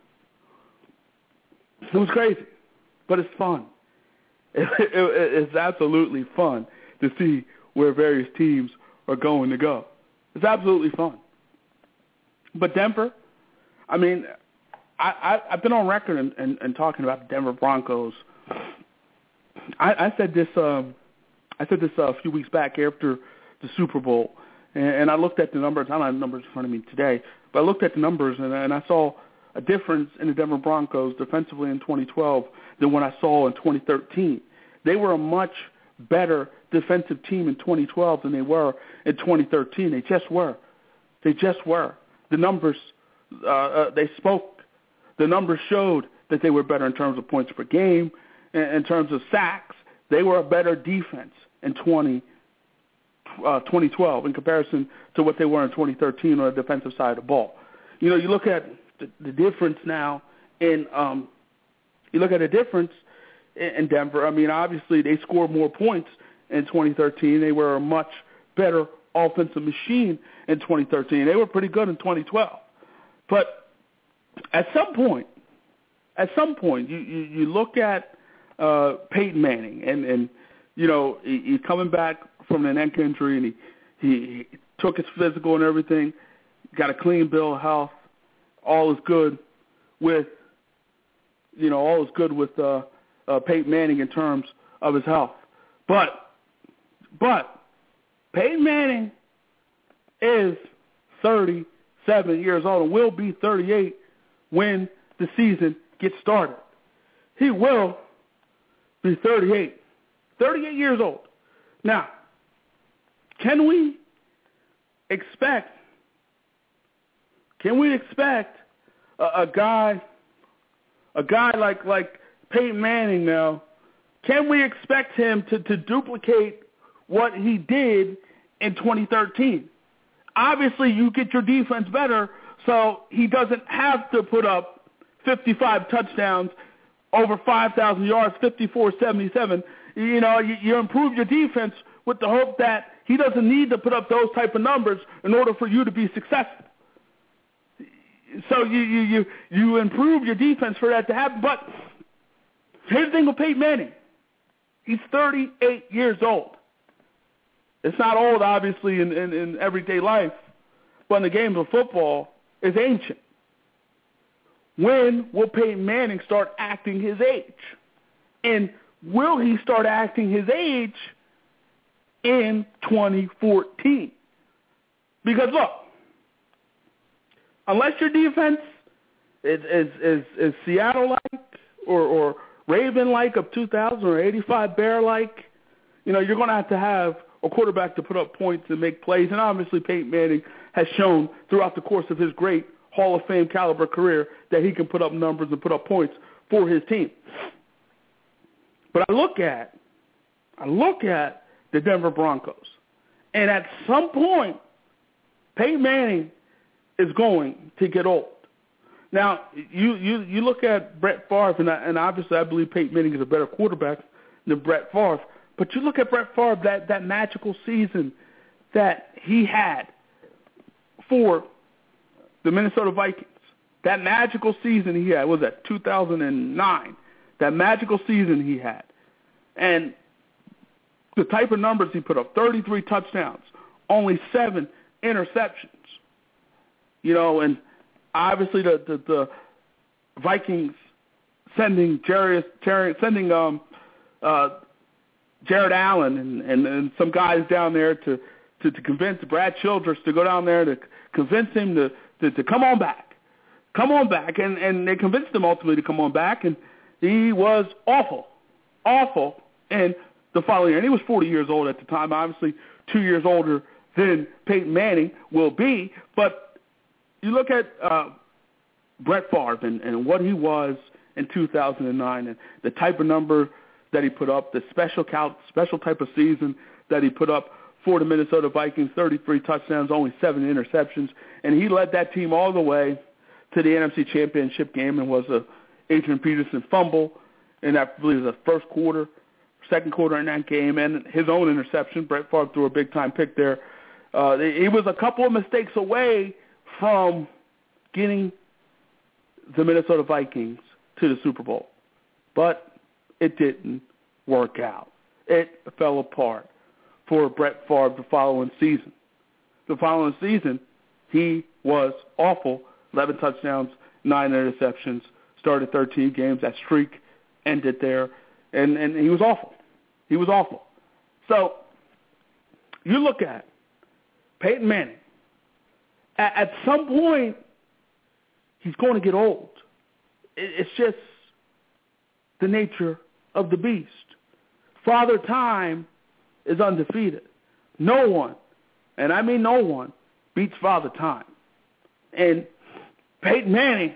It was crazy. But it's fun. It's absolutely fun to see where various teams are going to go. It's absolutely fun. But Denver, I mean, I've been on record and talking about the Denver Broncos. I said this a few weeks back after the Super Bowl, and I looked at the numbers. I don't have the numbers in front of me today, but I looked at the numbers, and I saw a difference in the Denver Broncos defensively in 2012 than what I saw in 2013. They were a much better defensive team in 2012 than they were in 2013. They just were. The numbers, they spoke. The numbers showed that they were better in terms of points per game, in terms of sacks. They were a better defense in 2012 in comparison to what they were in 2013 on the defensive side of the ball. You know, you look at the difference now in in Denver. I mean, obviously they scored more points in 2013. They were a much better offensive machine in 2013. They were pretty good in 2012. But at some point, you look at Peyton Manning, and you know, he's coming back from an neck injury, and he took his physical and everything, got a clean bill of health. All is good with Peyton Manning in terms of his health. But Peyton Manning is 37 years old and will be 38 when the season gets started. He will be 38 years old. Now, can we expect a guy like Peyton Manning now, can we expect him to duplicate what he did in 2013? Obviously, you get your defense better, so he doesn't have to put up 55 touchdowns, over 5,000 yards, 54-77. You know, you improve your defense with the hope that he doesn't need to put up those type of numbers in order for you to be successful. So you improve your defense for that to happen. But here's the thing with Peyton Manning. He's 38 years old. It's not old, obviously, in everyday life, but in the game of football, it's ancient. When will Peyton Manning start acting his age? And will he start acting his age in 2014? Because, look, unless your defense is Seattle-like or Raven-like of 2000 or 85 Bear-like, you know, you're going to have a quarterback to put up points and make plays. And obviously Peyton Manning has shown throughout the course of his great Hall of Fame caliber career that he can put up numbers and put up points for his team. But I look at the Denver Broncos, and at some point, Peyton Manning is going to get old. Now, you look at Brett Favre, and obviously I believe Peyton Manning is a better quarterback than Brett Favre, but you look at Brett Favre, that magical season that he had for the Minnesota Vikings, that magical season he had, was that 2009, that magical season he had, and the type of numbers he put up, 33 touchdowns, only 7 interceptions, and obviously the Vikings sending Jared Allen and some guys down there to convince Brad Childress to go down there to convince him to come on back, and they convinced him ultimately to come on back, and he was awful, and the following year, and he was 40 years old at the time, obviously 2 years older than Peyton Manning will be, but you look at Brett Favre and what he was in 2009 and the type of number that he put up, the special type of season that he put up for the Minnesota Vikings, 33 touchdowns, only 7 interceptions, and he led that team all the way to the NFC Championship game and was a Adrian Peterson fumble, and I believe it was the second quarter in that game, and his own interception. Brett Favre threw a big-time pick there. He was a couple of mistakes away from getting the Minnesota Vikings to the Super Bowl, but it didn't work out. It fell apart for Brett Favre the following season. The following season, he was awful, 11 touchdowns, 9 interceptions, started 13 games. That streak ended there, and he was awful. He was awful. So you look at Peyton Manning. At some point, he's going to get old. It's just the nature of the beast. Father Time is undefeated. No one, and I mean no one, beats Father Time. And Peyton Manning,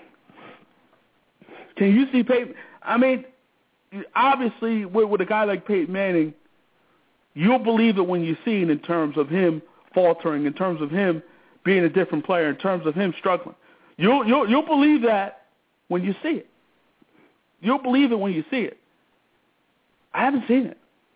can you see Peyton? I mean, obviously, with a guy like Peyton Manning, you'll believe it when you see it in terms of him faltering, in terms of him being a different player, in terms of him struggling. You'll believe that when you see it. You'll believe it when you see it. I haven't seen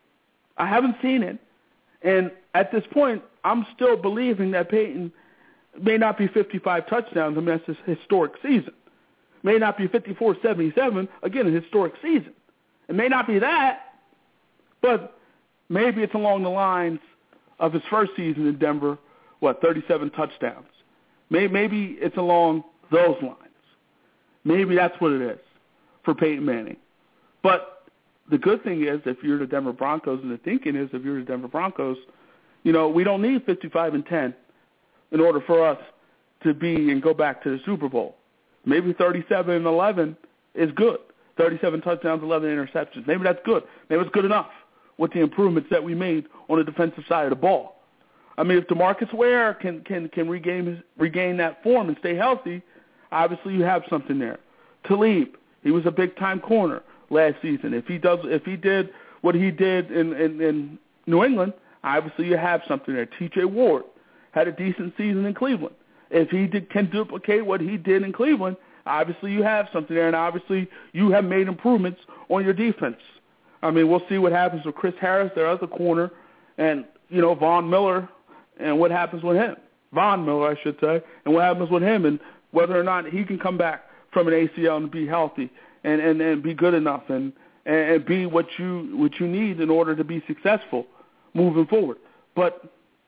it. And at this point, I'm still believing that Peyton may not be 55 touchdowns. I mean, that's his historic season. May not be 54-77, again, a historic season. It may not be that, but maybe it's along the lines of his first season in Denver, 37 touchdowns. Maybe it's along those lines. Maybe that's what it is for Peyton Manning. But the good thing is, if you're the Denver Broncos, and the thinking is, if you're the Denver Broncos, we don't need 55-10 in order for us to be and go back to the Super Bowl. Maybe 37-11 is good. 37 touchdowns, 11 interceptions. Maybe that's good. Maybe it's good enough with the improvements that we made on the defensive side of the ball. I mean, if DeMarcus Ware can regain that form and stay healthy, obviously you have something there. Talib, he was a big-time corner last season. If he did what he did in New England, obviously you have something there. T.J. Ward had a decent season in Cleveland. If he can duplicate what he did in Cleveland, obviously you have something there, and obviously you have made improvements on your defense. I mean, we'll see what happens with Chris Harris, their other corner, and, Von Miller, and what happens with him. Von Miller, I should say, and what happens with him, and whether or not he can come back from an ACL and be healthy and be good enough and be what you need in order to be successful moving forward. But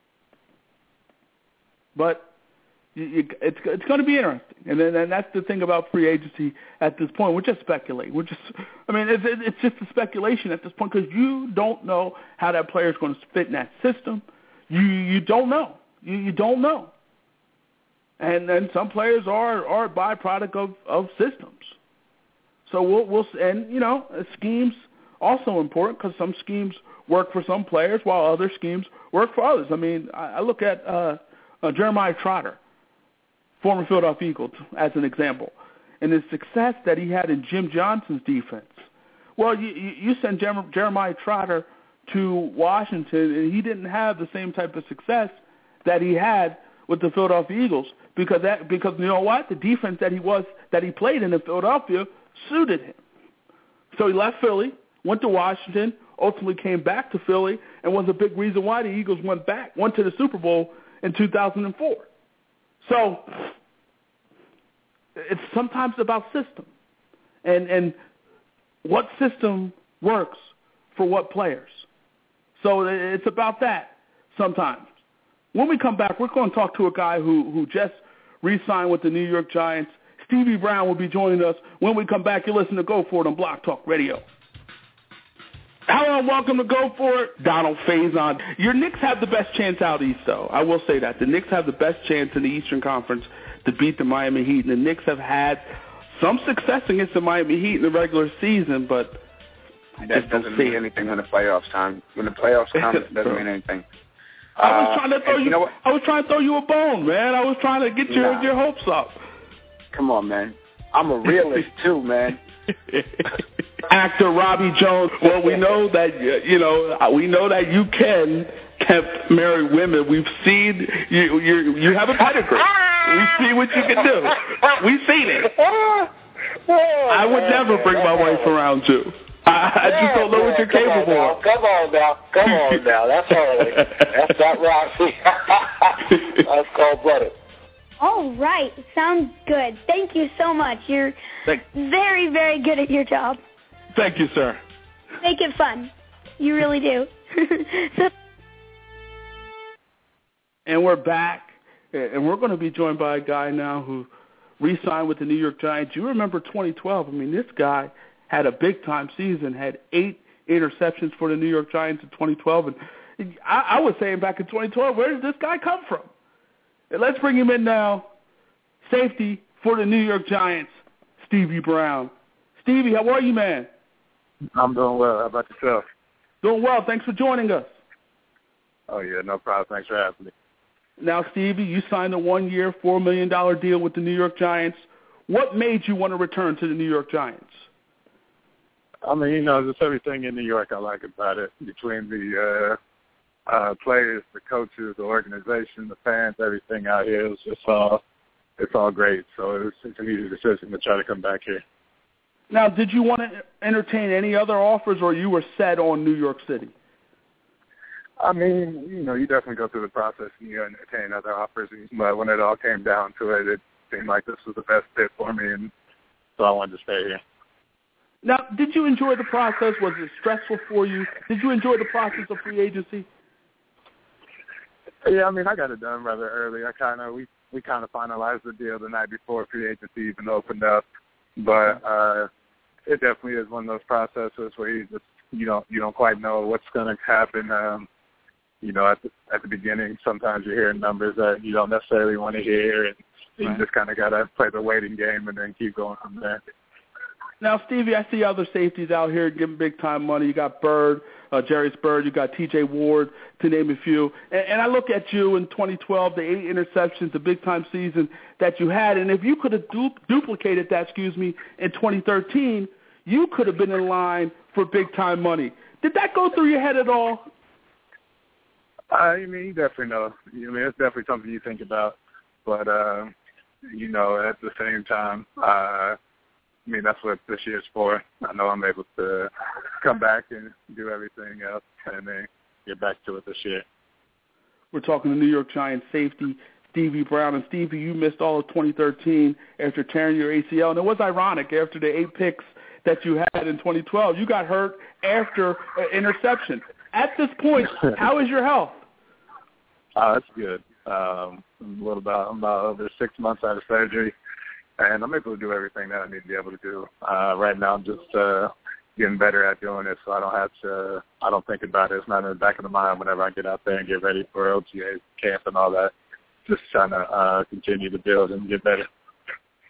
it's going to be interesting, and that's the thing about free agency at this point. We're just speculating. It's just a speculation at this point because you don't know how that player is going to fit in that system. You don't know. You don't know. And then some players are a byproduct of systems. So we'll schemes also important because some schemes work for some players while other schemes work for others. I mean, I look at Jeremiah Trotter, former Philadelphia Eagle, as an example, and the success that he had in Jim Johnson's defense. Well, you send Jeremiah Trotter to Washington, and he didn't have the same type of success that he had with the Philadelphia Eagles because you know what? The defense that he played in Philadelphia suited him. So he left Philly, went to Washington, ultimately came back to Philly, and was a big reason why the Eagles went to the Super Bowl in 2004. So it's sometimes about system and what system works for what players. So it's about that sometimes. When we come back, we're going to talk to a guy who just re-signed with the New York Giants. Stevie Brown will be joining us. When we come back, you listen to Go For It on Blog Talk Radio. Hello and welcome to Go For It. Donald Faison. Your Knicks have the best chance out east, though. I will say that. The Knicks have the best chance in the Eastern Conference to beat the Miami Heat. And the Knicks have had some success against the Miami Heat in the regular season, but that doesn't mean anything when the playoffs time. When the playoffs come, it doesn't mean anything. I was trying to throw you a bone, man. I was trying to get your hopes up. Come on, man. I'm a realist too, man. Actor Robbie Jones. Well, we know that you can marry women. We've seen you have a pedigree. We see what you can do. We've seen it. I would never bring my wife around you. I just don't know what you're capable of. Come on now. That's early. That's not Roxy. That's cold-blooded. All right. Sounds good. Thank you so much. You're very, very good at your job. Thank you, sir. Make it fun. You really do. And we're back, and we're going to be joined by a guy now who re-signed with the New York Giants. You remember 2012. I mean, this guy had a big-time season, had 8 interceptions for the New York Giants in 2012. And I was saying back in 2012, where did this guy come from? And let's bring him in now, safety for the New York Giants, Stevie Brown. Stevie, how are you, man? I'm doing well. How about yourself? Doing well. Thanks for joining us. Oh, yeah, no problem. Thanks for having me. Now, Stevie, you signed a 1-year, $4 million deal with the New York Giants. What made you want to return to the New York Giants? I mean, just everything in New York I like about it, between the players, the coaches, the organization, the fans, everything out here. It's all great. So it's an easy decision to try to come back here. Now, did you want to entertain any other offers, or you were set on New York City? I mean, you definitely go through the process and you entertain other offers. But when it all came down to it, it seemed like this was the best fit for me, and so I wanted to stay here. Now, did you enjoy the process? Was it stressful for you? Did you enjoy the process of free agency? Yeah, I mean, I got it done rather early. We kind of finalized the deal the night before free agency even opened up. But it definitely is one of those processes where you don't quite know what's going to happen. At the beginning, sometimes you're hearing numbers that you don't necessarily want to hear, and you just kind of got to play the waiting game and then keep going from there. Now, Stevie, I see other safeties out here giving big-time money. You got Bird, Jarius Bird. You got T.J. Ward, to name a few. And I look at you in 2012, the 8 interceptions, the big-time season that you had. And if you could have duplicated that, in 2013, you could have been in line for big-time money. Did that go through your head at all? I mean, you definitely know. I mean, it's definitely something you think about. But, at the same time, I mean, that's what this year's for. I know I'm able to come back and do everything else and then get back to it this year. We're talking to New York Giants safety Stevie Brown. And, Stevie, you missed all of 2013 after tearing your ACL. And it was ironic, after the 8 picks that you had in 2012, you got hurt after an interception. At this point, how is your health? That's good. I'm about over 6 months out of surgery. And I'm able to do everything that I need to be able to do. Right now I'm just getting better at doing it, so I don't think about it. It's not in the back of the mind whenever I get out there and get ready for OTA camp and all that. Just trying to continue to build and get better.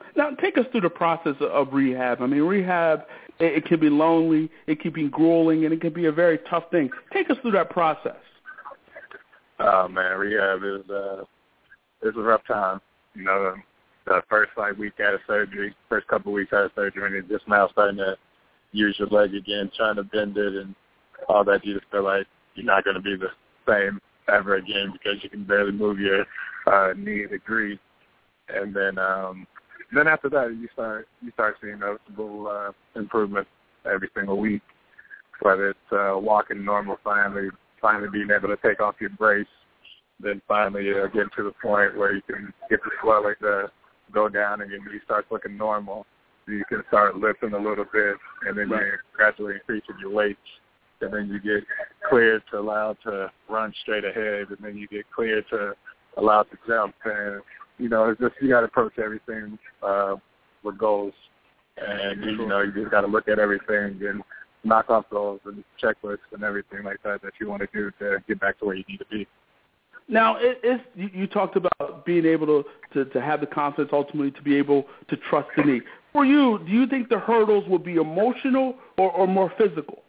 Now, take us through the process of rehab. I mean, rehab, it can be lonely, it can be grueling, and it can be a very tough thing. Take us through that process. Oh, man, rehab is it's a rough time. You know, the first week out of surgery, first couple of weeks out of surgery, and it's just now starting to use your leg again, trying to bend it and all that. You just feel like you're not going to be the same ever again because you can barely move your knee a degree. And then after that, you start seeing noticeable improvements every single week, whether it's walking normal, finally being able to take off your brace, then finally getting to the point where you can get the swelling to go down and your knee starts looking normal. So you can start lifting a little bit, and then you're gradually increasing your weights, and then you get cleared to allow to run straight ahead, and then you get cleared to allow to jump. And, you know, it's just you got to approach everything with goals. And, you know, you just got to look at everything and knock off goals and checklists and everything like that you want to do to get back to where you need to be. Now, you talked about being able to have the confidence ultimately to be able to trust the knee. For you, do you think the hurdles will be emotional or more physical?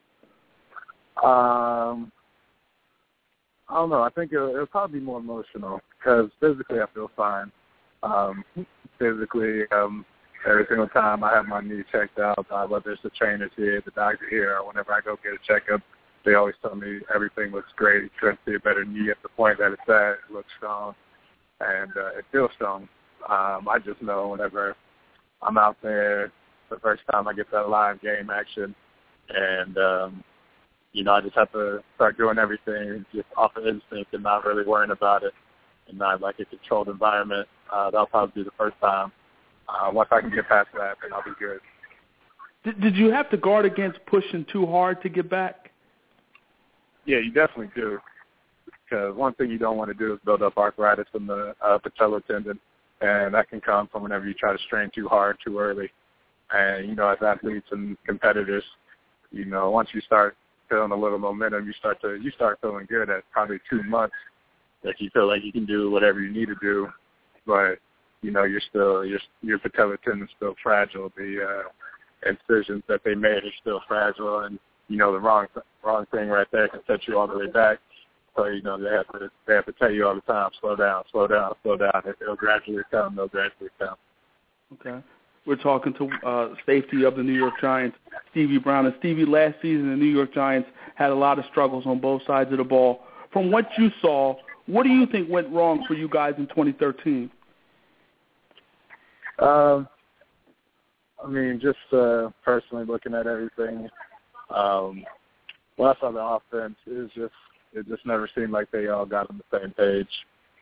I don't know. I think it'll probably be more emotional because physically I feel fine. Physically, every single time I have my knee checked out, whether it's the trainers here, the doctor here, or whenever I go get a checkup, they always tell me everything looks great. You couldn't see a better knee at the point that it's at. It looks strong, and it feels strong. I just know whenever I'm out there, the first time I get that live game action, and, you know, I just have to start doing everything just off of instinct and not really worrying about it and not like a controlled environment. That'll probably be the first time. Once I can get past that, then I'll be good. Did you have to guard against pushing too hard to get back? Yeah, you definitely do. Because one thing you don't want to do is build up arthritis in the patellar tendon, and that can come from whenever you try to strain too hard too early. And, you know, as athletes and competitors, you know, once you start feeling a little momentum, you start feeling good at probably 2 months that you feel like you can do whatever you need to do. But, you know, your patellar tendon's still fragile. The incisions that they made are still fragile, and you know the wrong thing right there can set you all the way back. So you know they have to tell you all the time, slow down, slow down, slow down. It'll gradually come. They'll gradually come. Okay. We're talking to safety of the New York Giants, Stevie Brown. And Stevie, last season the New York Giants had a lot of struggles on both sides of the ball. From what you saw, what do you think went wrong for you guys in 2013? I mean, just personally looking at everything, when I saw the offense, it just never seemed like they all got on the same page.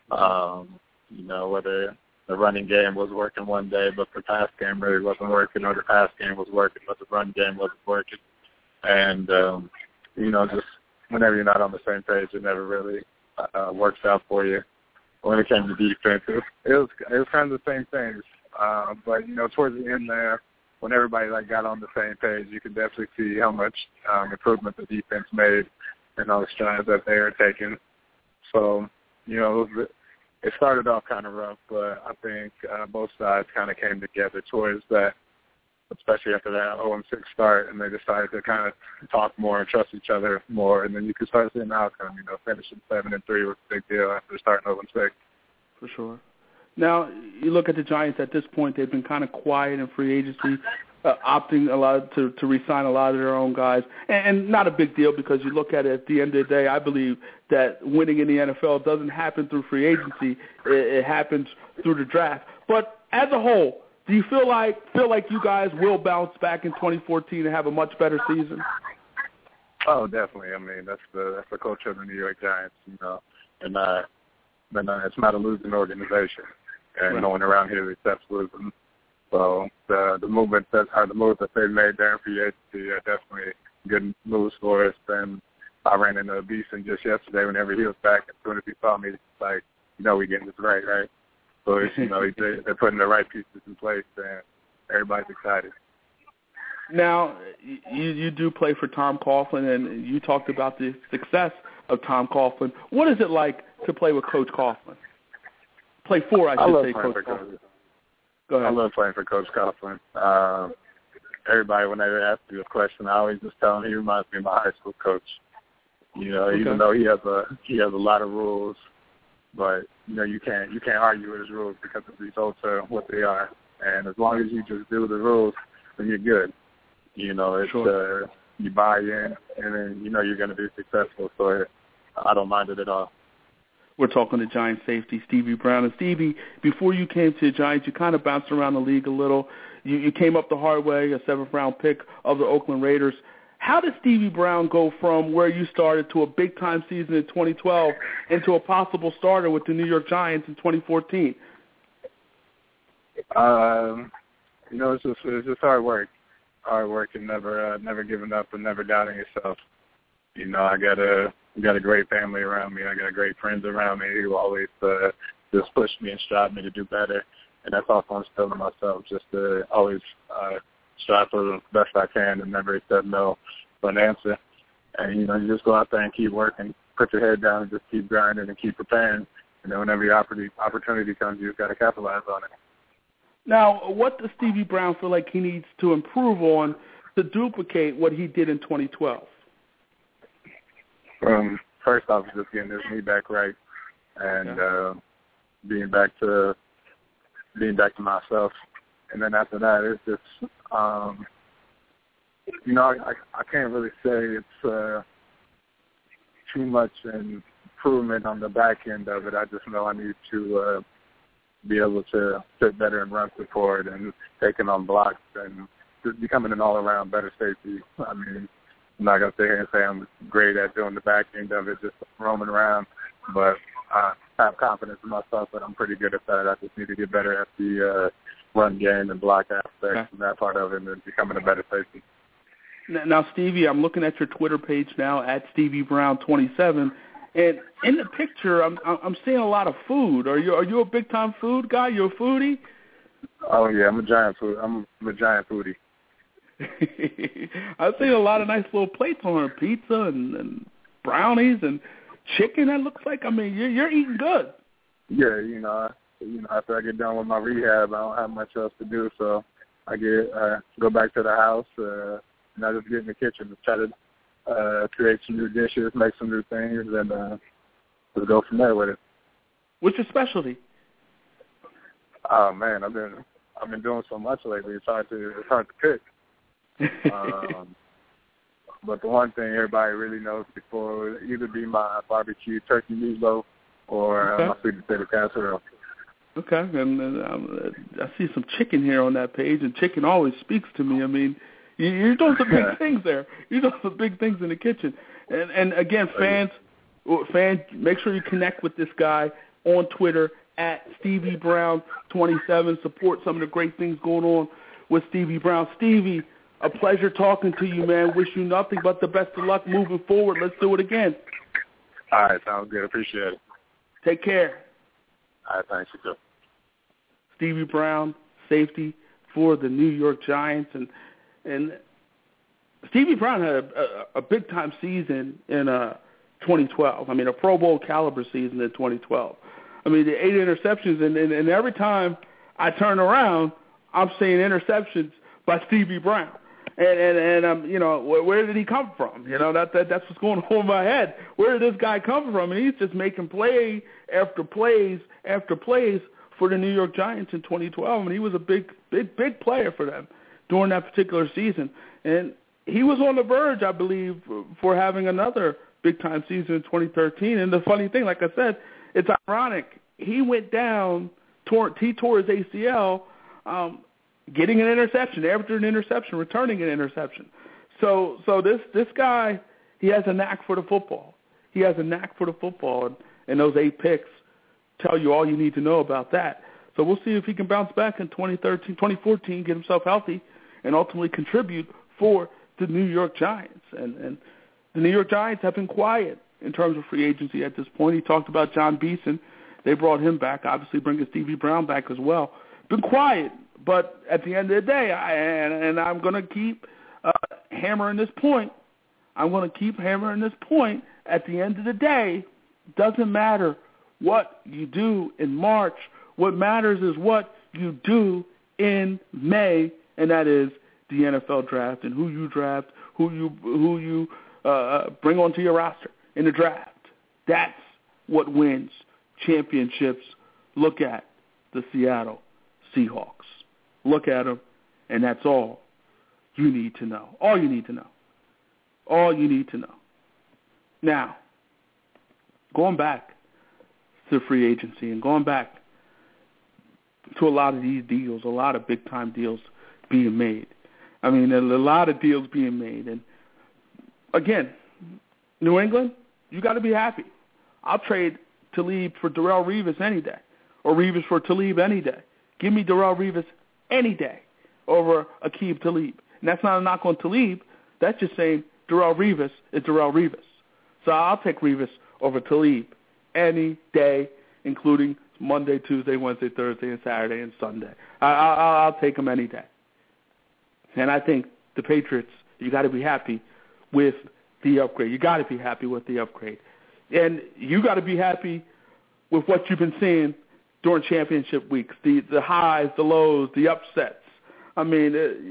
You know, whether the running game was working one day, but the pass game really wasn't working, or the pass game was working, but the run game wasn't working. And, you know, just whenever you're not on the same page, it never really works out for you. When it came to defense, it was kind of the same things. But, you know, towards the end there, when everybody got on the same page, you can definitely see how much improvement the defense made and all the strides that they are taking. So, you know, it started off kind of rough, but I think both sides kind of came together towards that, especially after that 0-6 start, and they decided to kind of talk more and trust each other more, and then you could start seeing the outcome. You know, finishing 7-3 was a big deal after starting 0-6. For sure. Now, you look at the Giants at this point, they've been kind of quiet in free agency, opting a lot to re-sign a lot of their own guys, and not a big deal because you look at it at the end of the day, I believe that winning in the NFL doesn't happen through free agency. It happens through the draft. But as a whole, do you feel like you guys will bounce back in 2014 and have a much better season? Oh, definitely. I mean, that's the culture of the New York Giants, you know, and it's not a losing organization. And right. No one around here accepts losing. So the moves that they've made there in free agency are definitely good moves for us. And I ran into Beeson just yesterday whenever he was back. As soon as he saw me, it's like, you know, we're getting this right? So, it's, you know, they're putting the right pieces in place, and everybody's excited. Now, you do play for Tom Coughlin, and you talked about the success of Tom Coughlin. What is it like to play with Coach Coughlin? Play for, I should say, Coach Coughlin. Go ahead. I love playing for Coach Coughlin. Everybody, when they ask me a question, I always just tell them he reminds me of my high school coach. You know, even though he has a lot of rules, but you know you can't argue with his rules because the results are what they are. And as long as you just do the rules, then you're good. You know, it's you buy in, and then you know you're going to be successful. So I don't mind it at all. We're talking to Giants safety Stevie Brown. And Stevie, before you came to the Giants, you kind of bounced around the league a little. You came up the hard way, a 7th-round pick of the Oakland Raiders. How did Stevie Brown go from where you started to a big-time season in 2012 into a possible starter with the New York Giants in 2014? You know, it's just hard work. Hard work and never giving up and never doubting yourself. You know, I got a great family around me. I got great friends around me who always just push me and strive me to do better. And that's also I'm still in myself, just to always strive for the best I can and never accept no for an answer. And, you know, you just go out there and keep working, put your head down and just keep grinding and keep preparing. And then whenever your opportunity comes, you've got to capitalize on it. Now, what does Stevie Brown feel like he needs to improve on to duplicate what he did in 2012? First off, just getting his knee back right and being back to myself. And then after that, it's just, you know, I can't really say it's too much improvement on the back end of it. I just know I need to be able to sit better and run support and taking on blocks and just becoming an all-around better safety. I mean, I'm not going to sit here and say I'm great at doing the back end of it, just roaming around, but I have confidence in myself that I'm pretty good at that. I just need to get better at the run game and block aspects and that part of it and then becoming a better safety. Now, Stevie, I'm looking at your Twitter page now at StevieBrown27, and in the picture, I'm seeing a lot of food. Are you a big time food guy? You a foodie? Oh yeah, I'm a giant foodie. I've seen a lot of nice little plates on her, pizza and brownies and chicken. That looks like, I mean, you're eating good. Yeah, you know, after I get done with my rehab, I don't have much else to do, so I go back to the house and I just get in the kitchen and try to create some new dishes, make some new things, and just go from there with it. What's your specialty? Oh man, I've been doing so much lately. It's hard to pick. But the one thing everybody really knows before would either be my barbecue turkey meatloaf or my sweet potato casserole. Okay, and I see some chicken here on that page, and chicken always speaks to me. I mean, you're doing some big things there. You're doing some big things in the kitchen. And again, fans, make sure you connect with this guy on Twitter at StevieBrown27. Support some of the great things going on with Stevie Brown. Stevie, a pleasure talking to you, man. Wish you nothing but the best of luck moving forward. Let's do it again. All right, sounds good. Appreciate it. Take care. All right, thanks. You too. Stevie Brown, safety for the New York Giants. And Stevie Brown had a big-time season in 2012. I mean, a Pro Bowl caliber season in 2012. I mean, the 8 interceptions, and every time I turn around, I'm seeing interceptions by Stevie Brown. And you know, where did he come from? You know, that's what's going on in my head. Where did this guy come from? And he's just making play after plays after plays for the New York Giants in 2012. And he was a big player for them during that particular season. And he was on the verge, I believe, for having another big-time season in 2013. And the funny thing, like I said, it's ironic. He went down, he tore his ACL, getting an interception, after an interception, returning an interception. So this guy, he has a knack for the football. He has a knack for the football, and those 8 picks tell you all you need to know about that. So we'll see if he can bounce back in 2014, get himself healthy, and ultimately contribute for the New York Giants. And the New York Giants have been quiet in terms of free agency at this point. He talked about John Beeson. They brought him back, obviously bringing Stevie Brown back as well. Been quiet, but at the end of the day, I'm going to keep hammering this point. I'm going to keep hammering this point. At the end of the day, doesn't matter what you do in March. What matters is what you do in May, and that is the NFL draft and who you draft, who you bring onto your roster in the draft. That's what wins championships. Look at the Seattle Seahawks. Look at them, and that's all you need to know. All you need to know. All you need to know. Now, going back to free agency and going back to a lot of these deals, a lot of big-time deals being made. I mean, a lot of deals being made. And, again, New England, you got to be happy. I'll trade Talib for Darrelle Revis any day, or Revis for Talib any day. Give me Darrelle Revis any day over Aqib Talib. And that's not a knock on Talib. That's just saying Darrelle Revis is Darrelle Revis. So I'll take Revis over Talib any day, including Monday, Tuesday, Wednesday, Thursday, and Saturday, and Sunday. I'll take him any day. And I think the Patriots, you got to be happy with the upgrade. You got to be happy with the upgrade. And you got to be happy with what you've been seeing during championship weeks, the highs, the lows, the upsets. I mean,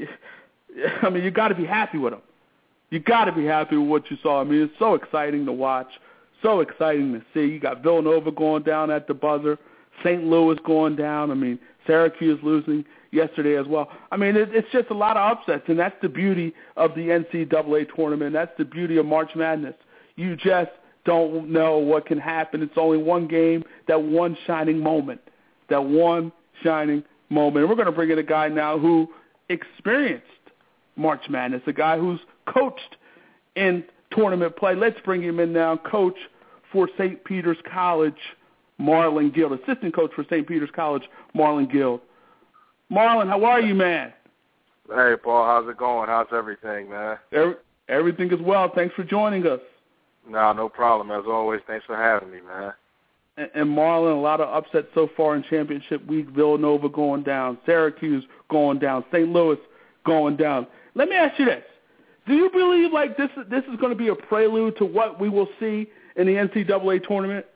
you got to be happy with them. You got to be happy with what you saw. I mean, it's so exciting to watch, so exciting to see. You got Villanova going down at the buzzer, St. Louis going down. I mean, Syracuse losing yesterday as well. I mean, it's just a lot of upsets, and that's the beauty of the NCAA tournament. That's the beauty of March Madness. You just don't know what can happen. It's only one game, that one shining moment, And we're going to bring in a guy now who experienced March Madness, a guy who's coached in tournament play. Let's bring him in now, coach for St. Peter's College, Marlon Guild, assistant coach for St. Peter's College, Marlon Guild. Marlon, how are you, man? Hey, Paul, how's it going? How's everything, man? Everything is well. Thanks for joining us. No problem. As always, thanks for having me, man. And Marlon, a lot of upsets so far in championship week. Villanova going down, Syracuse going down, St. Louis going down. Let me ask you this. Do you believe like this is going to be a prelude to what we will see in the NCAA tournament?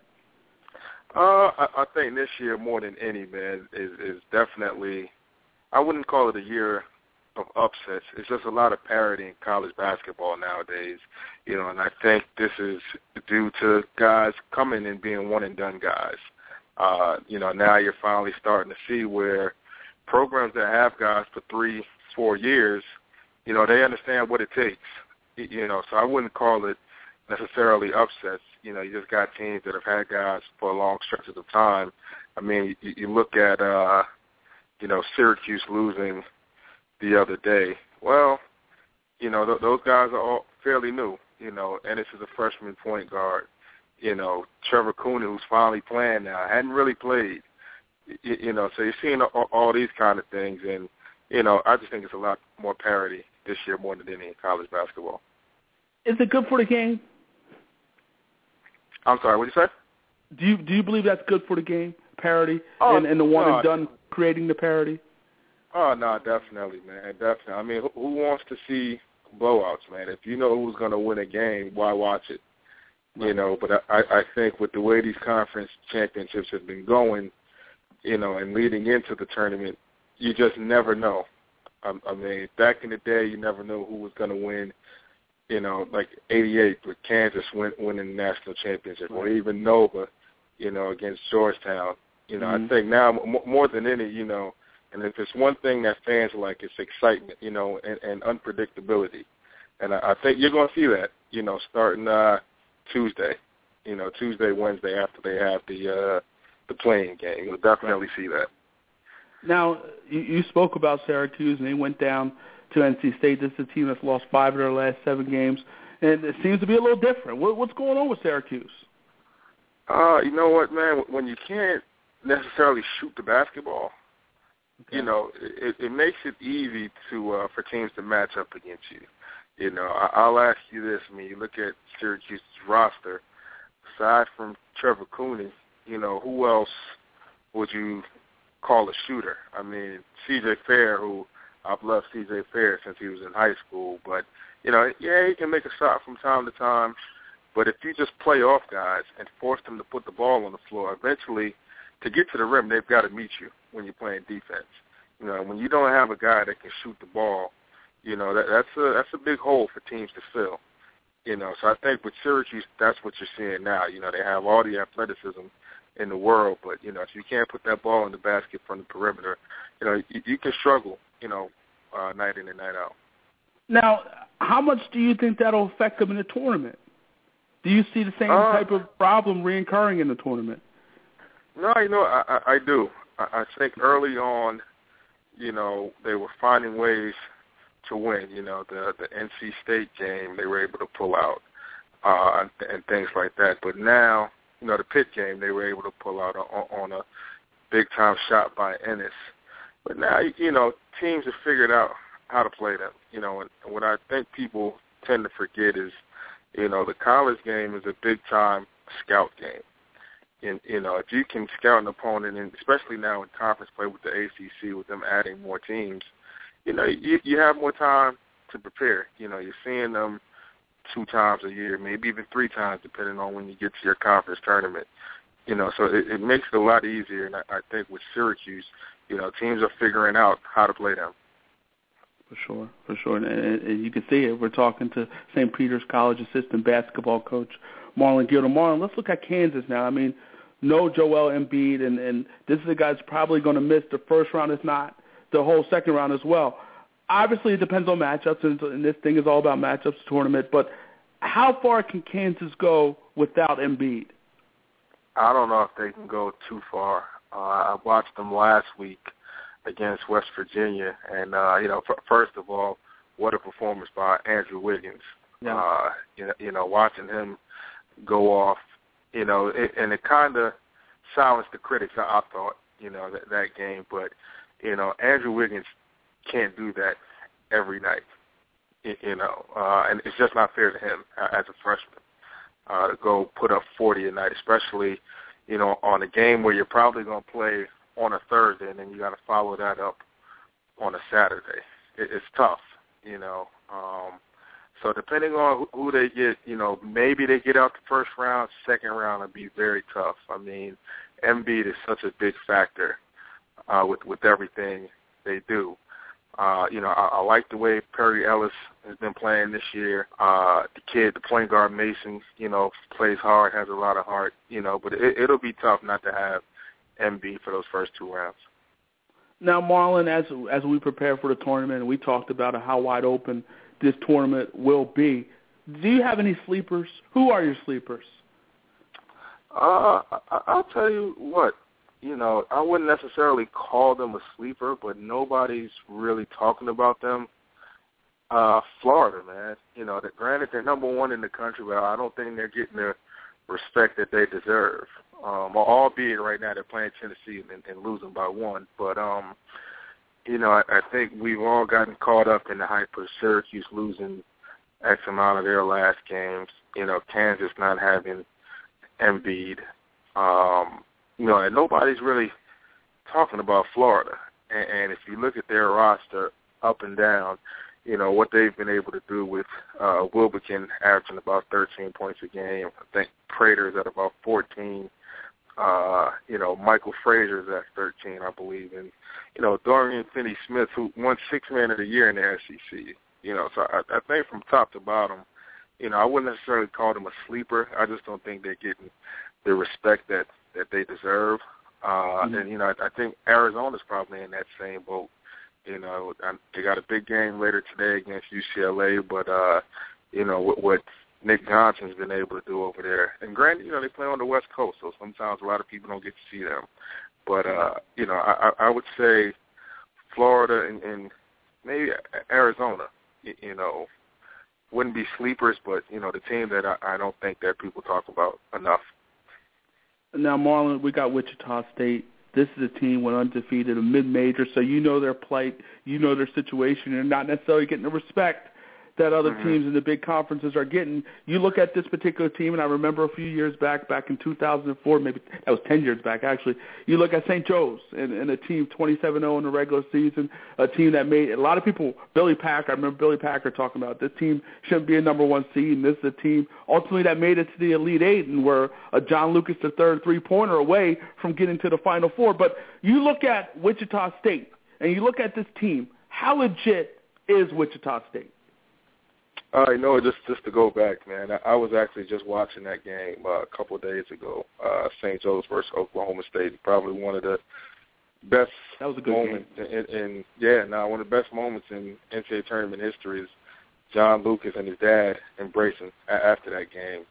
I think this year more than any, man, is definitely, I wouldn't call it a year of upsets. It's just a lot of parity in college basketball nowadays, and I think this is due to guys coming and being one-and-done guys. Now you're finally starting to see where programs that have guys for 3-4 years, they understand what it takes, so I wouldn't call it necessarily upsets. You just got teams that have had guys for long stretches of time. I mean, you look at, Syracuse losing the other day. Well, those guys are all fairly new, and this is a freshman point guard. Trevor Cooney, who's finally playing now, hadn't really played, so you're seeing all these kind of things, and, I just think it's a lot more parity this year more than any in college basketball. Is it good for the game? I'm sorry, what did you say? Do you believe that's good for the game, parity, and the one and done creating the parity? Oh, no, definitely, man, definitely. I mean, who wants to see blowouts, man? If you know who's going to win a game, why watch it? Right. But I think with the way these conference championships have been going, and leading into the tournament, you just never know. I mean, back in the day, you never know who was going to win. Like 88 with Kansas winning the national championship, or even Nova, against Georgetown. I think now more than any, and if it's one thing that fans like, it's excitement, and unpredictability. And I think you're going to see that, starting Tuesday, Tuesday, Wednesday after they have the playing game. You'll definitely see that. Now, you spoke about Syracuse, and they went down to NC State. This is a team that's lost 5 of their last 7 games, and it seems to be a little different. What's going on with Syracuse? You know what, man? When you can't necessarily shoot the basketball, okay, it makes it easy to for teams to match up against you. I'll ask you this. I mean, you look at Syracuse's roster, aside from Trevor Cooney, who else would you call a shooter? I mean, C.J. Fair, who I've loved C.J. Fair since he was in high school, but, he can make a shot from time to time, but if you just play off guys and force them to put the ball on the floor, eventually, to get to the rim, they've got to meet you when you're playing defense. You know, when you don't have a guy that can shoot the ball, you know, that's a big hole for teams to fill. You know, so I think with Syracuse, that's what you're seeing now. You know, they have all the athleticism in the world, but, you know, if you can't put that ball in the basket from the perimeter, you know, you can struggle, you know, night in and night out. Now, how much do you think that'll affect them in the tournament? Do you see the same type of problem reoccurring in the tournament? No, you know, I do. I think early on, you know, they were finding ways to win. You know, the NC State game, they were able to pull out and things like that. But now, you know, the Pitt game, they were able to pull out on a big-time shot by Ennis. But now, you know, teams have figured out how to play them. You know, and what I think people tend to forget is, you know, the college game is a big-time scout game. And, you know, if you can scout an opponent, and especially now in conference play with the ACC, with them adding more teams, you know, you have more time to prepare. You know, you're seeing them 2 times a year, maybe even 3 times, depending on when you get to your conference tournament. You know, so it makes it a lot easier. And I think with Syracuse, you know, teams are figuring out how to play them. For sure. And you can see it. We're talking to St. Peter's College assistant basketball coach Marlon Gilder. Marlon, let's look at Kansas now. I mean, no Joel Embiid, and this is a guy that's probably going to miss the first round, if not the whole second round as well. Obviously, it depends on matchups, and this thing is all about matchups tournament. But how far can Kansas go without Embiid? I don't know if they can go too far. I watched them last week against West Virginia, and you know, first of all, what a performance by Andrew Wiggins. Yeah. You know, watching him go off, you know, and it kind of silenced the critics, I thought, you know, that game. But, you know, Andrew Wiggins can't do that every night, you know, and it's just not fair to him as a freshman to go put up 40 a night, especially, you know, on a game where you're probably going to play on a Thursday and then you got to follow that up on a Saturday. It's tough, you know. So depending on who they get, you know, maybe they get out the first round, second round would be very tough. I mean, Embiid is such a big factor with everything they do. You know, I like the way Perry Ellis has been playing this year. The kid, the point guard Mason, you know, plays hard, has a lot of heart, you know, but it'll be tough not to have Embiid for those first 2 rounds. Now, Marlon, as we prepare for the tournament, and we talked about how wide open this tournament will be, do you have any sleepers? Who are your sleepers? I'll tell you what, you know, I wouldn't necessarily call them a sleeper, but nobody's really talking about them. Florida, man. You know, granted, they're number 1 in the country, but I don't think they're getting the respect that they deserve. Albeit right now they're playing Tennessee and losing by 1. But, you know, I think we've all gotten caught up in the hype of Syracuse losing X amount of their last games. You know, Kansas not having Embiid. You know, and nobody's really talking about Florida. And if you look at their roster up and down, you know, what they've been able to do with Wilbekin averaging about 13 points a game. I think Prater's at about 14. You know, Michael Frazier's at 13, I believe. And, you know, Dorian Finney-Smith, who won 6th Man of the Year in the SEC. You know, so I think from top to bottom, you know, I wouldn't necessarily call them a sleeper. I just don't think they're getting the respect that they deserve. And, you know, I think Arizona's probably in that same boat. You know, they got a big game later today against UCLA, but, you know, what Nick Johnson's been able to do over there. And granted, you know, they play on the West Coast, so sometimes a lot of people don't get to see them. But, you know, I would say Florida and maybe Arizona, you know, wouldn't be sleepers, but, you know, the team that I don't think that people talk about enough. Now, Marlon, we got Wichita State. This is a team went undefeated, a mid-major, so you know their plight, you know their situation. They're not necessarily getting the respect that other teams in the big conferences are getting. You look at this particular team, and I remember a few years back in 2004, maybe that was 10 years back, actually. You look at St. Joe's and a team 27-0 in the regular season, a team that made a lot of people, Billy Packer, I remember Billy Packer talking about this team shouldn't be a number 1 seed, and this is a team ultimately that made it to the Elite Eight and were a John Lucas III 3-pointer away from getting to the Final Four. But you look at Wichita State, and you look at this team, how legit is Wichita State? Just to go back, man, I was actually just watching that game a couple of days ago, St. Joe's versus Oklahoma State. Probably one of the best moments one of the best moments in NCAA tournament history is John Lucas and his dad embracing after that game.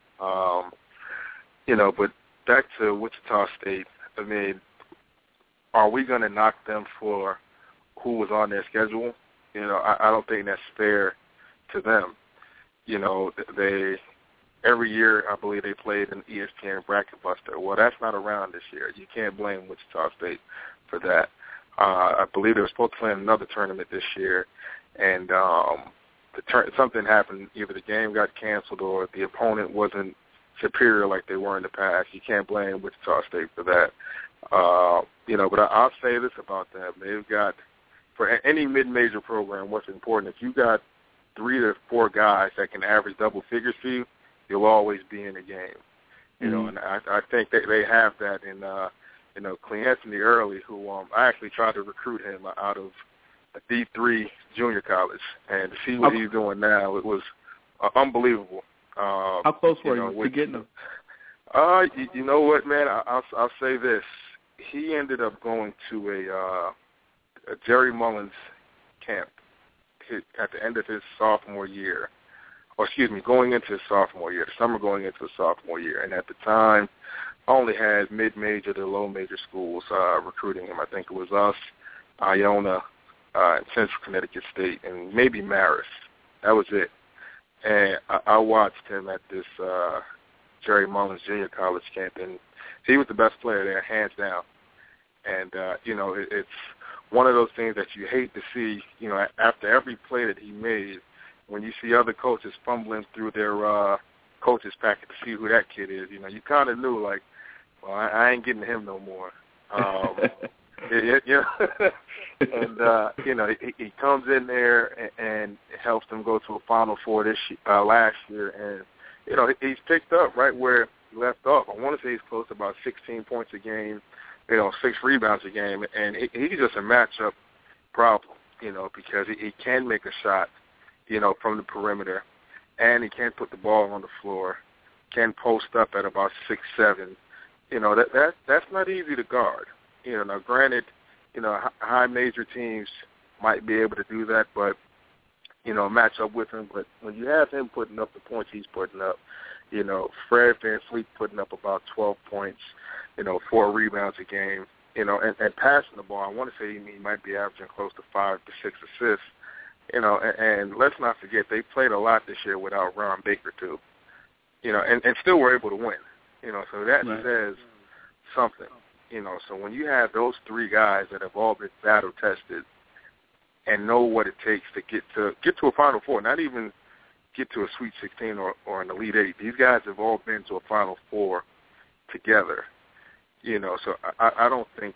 But back to Wichita State, I mean, are we going to knock them for who was on their schedule? I don't think that's fair to them. They every year, I believe they played an ESPN Bracket Buster. Well, that's not around this year. You can't blame Wichita State for that. I believe they were supposed to play in another tournament this year, and something happened. Either the game got canceled or the opponent wasn't superior like they were in the past. You can't blame Wichita State for that. But I'll say this about them. They've got, for any mid-major program, what's important, if you got 3 to 4 guys that can average double figures for you, you'll always be in the game. And I think they have that in Cleanthony Early, who I actually tried to recruit him out of a D3 junior college, and to see what he's doing now, it was unbelievable. How close were you to getting him? You know what, man? I'll say this: he ended up going to a Jerry Mullins camp at the end of his sophomore year, going into his sophomore year, the summer going into his sophomore year. And at the time, I only had mid-major to low-major schools recruiting him. I think it was us, Iona, Central Connecticut State, and maybe Marist. That was it. And I watched him at this Jerry Mullins Junior College camp, and he was the best player there, hands down. And, it's one of those things that you hate to see, after every play that he made, when you see other coaches fumbling through their coaches packet to see who that kid is, you kind of knew, like, well, I ain't getting him no more. And, he comes in there and helps them go to a Final Four last year. And, he's picked up right where he left off. I want to say he's close to about 16 points a game, 6 rebounds a game. And he's just a matchup problem, because he can make a shot, from the perimeter, and he can put the ball on the floor, can post up at about 6'7". That's not easy to guard. Now granted, high major teams might be able to do that, but, match up with him. But when you have him putting up the points he's putting up, Fred VanVleet putting up about 12 points, 4 rebounds a game, and passing the ball, I want to say he might be averaging close to 5 to 6 assists, and let's not forget they played a lot this year without Ron Baker too, and still were able to win, so that says something. So when you have those 3 guys that have all been battle tested and know what it takes to get to a Final Four, not even get to a Sweet 16 or an Elite 8. These guys have all been to a Final Four together. So I don't think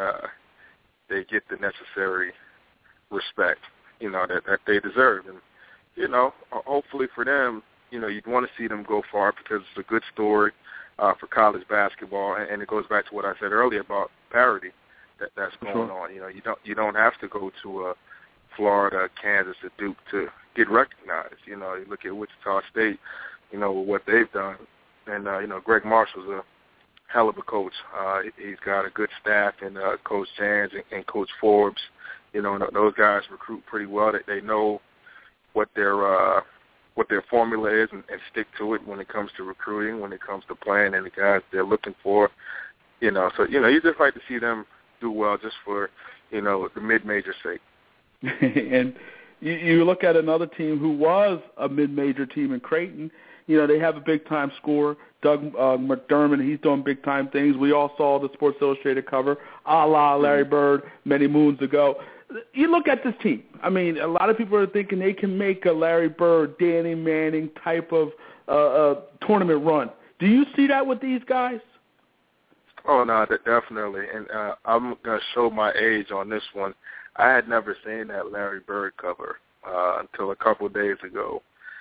they get the necessary respect, that they deserve. And, hopefully for them, you'd want to see them go far because it's a good story for college basketball, and it goes back to what I said earlier about parity that's going on. You don't have to go to a Florida, Kansas, or Duke to get recognized. You look at Wichita State, what they've done, and Greg Marshall's a hell of a coach. He's got a good staff, and Coach Jans and Coach Forbes. Those guys recruit pretty well. They know what their formula is and stick to it when it comes to recruiting, when it comes to playing, and the guys they're looking for. So you just like to see them do well just for the mid-major sake. And you look at another team who was a mid-major team in Creighton. They have a big-time scorer, Doug McDermott. He's doing big-time things. We all saw the Sports Illustrated cover, a la Larry Bird, many moons ago. You look at this team. I mean, a lot of people are thinking they can make a Larry Bird, Danny Manning type of tournament run. Do you see that with these guys? Oh, no, definitely. And I'm going to show my age on this one. I had never seen that Larry Bird cover until a couple of days ago.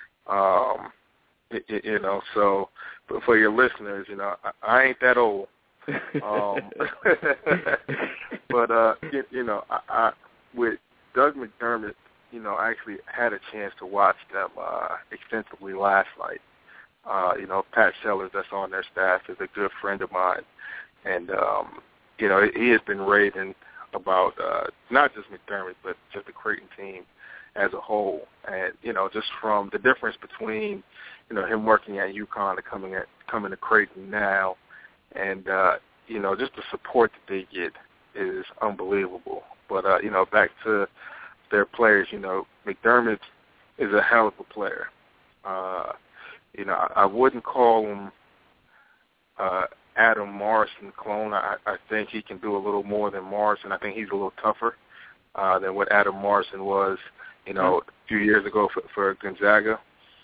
So but for your listeners, I ain't that old. But, with Doug McDermott, I actually had a chance to watch them extensively last night. Pat Sellers, that's on their staff, is a good friend of mine. And, he has been raving about not just McDermott, but just the Creighton team as a whole. And, just from the difference between, him working at UConn and coming to Creighton now, and, just the support that they get is unbelievable. But, back to their players, McDermott is a hell of a player. I wouldn't call him Adam Morrison clone. I think he can do a little more than Morrison. I think he's a little tougher than what Adam Morrison was, a few years ago for Gonzaga.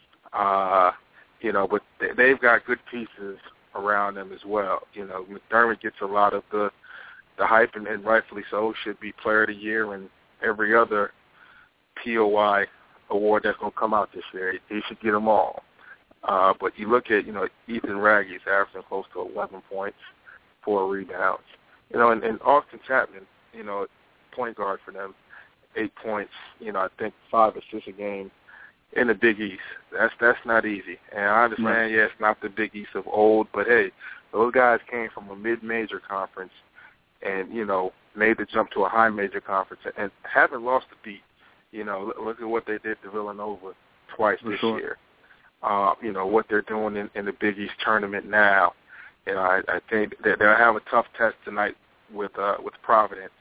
But they've got good pieces around them as well. McDermott gets a lot of the hype, and rightfully so, should be Player of the Year and every other POI award that's going to come out this year. He should get them all. But you look at, Ethan Wragge's averaging close to 11 points, 4 rebounds. And Austin Chapman, point guard for them, 8 points, I think 5 assists a game in the Big East. That's not easy. And I understand, it's not the Big East of old, but, hey, those guys came from a mid-major conference and, made the jump to a high-major conference and haven't lost a beat. Look at what they did to Villanova twice this year. What they're doing in the Big East tournament now. I think that they'll have a tough test tonight with Providence.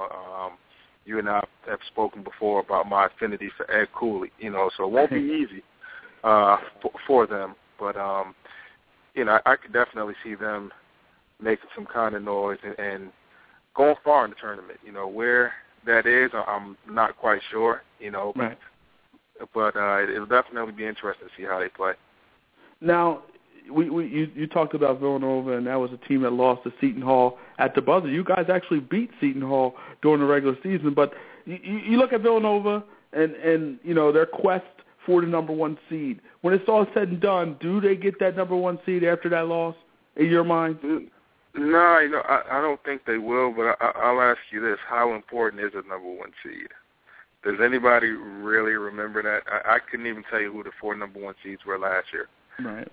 You and I have spoken before about my affinity for Ed Cooley. So it won't be easy for them. But I could definitely see them making some kind of noise and going far in the tournament. Where that is, I'm not quite sure. Right. But it'll definitely be interesting to see how they play. Now, you talked about Villanova, and that was a team that lost to Seton Hall at the buzzer. You guys actually beat Seton Hall during the regular season, but you look at Villanova and their quest for the number 1 seed. When it's all said and done, do they get that number 1 seed after that loss, in your mind? No, I don't think they will, but I'll ask you this. How important is a number 1 seed? Does anybody really remember that? I couldn't even tell you who the 4 number 1 seeds were last year. Right.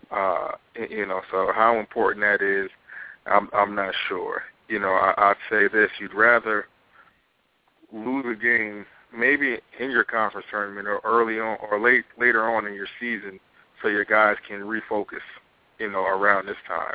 So how important that is, I'm not sure. I'd say this: you'd rather lose a game, maybe in your conference tournament or early on or later on in your season, so your guys can refocus. Around this time,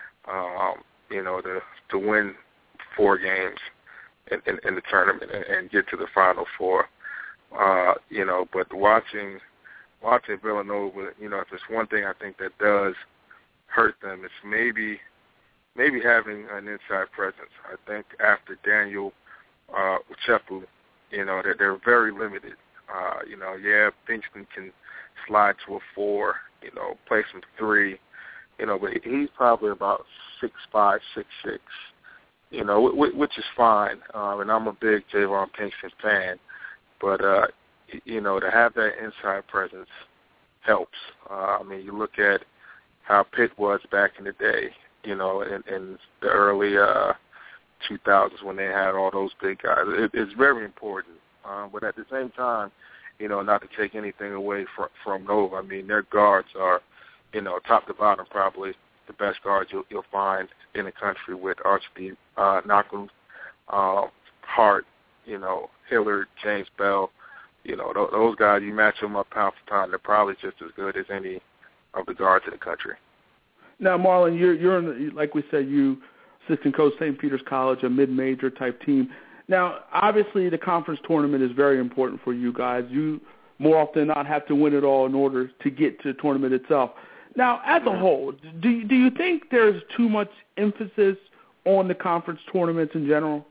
to win 4 games in the tournament and get to the Final Four. But watching Villanova, if there's one thing I think that does hurt them, it's maybe having an inside presence. I think after Daniel Uchepu, that they're very limited. Bingston can slide to a 4, play some 3, but he's probably about 6'5", 6'6", which is fine. And I'm a big Javon Pinkston fan. But, to have that inside presence helps. You look at how Pitt was back in the day, in the early 2000s when they had all those big guys. It's very important. But at the same time, not to take anything away from Nova. Their guards are, top to bottom, probably the best guards you'll find in the country with Archie Knockham, Hart, Hillard, James Bell, those guys, you match them up pound for pound, they're probably just as good as any of the guards in the country. Now, Marlon, you're in, like we said, you assistant coach St. Peter's College, a mid-major type team. Now, obviously, the conference tournament is very important for you guys. You more often than not have to win it all in order to get to the tournament itself. Now, as a whole, do you think there's too much emphasis on the conference tournaments in general?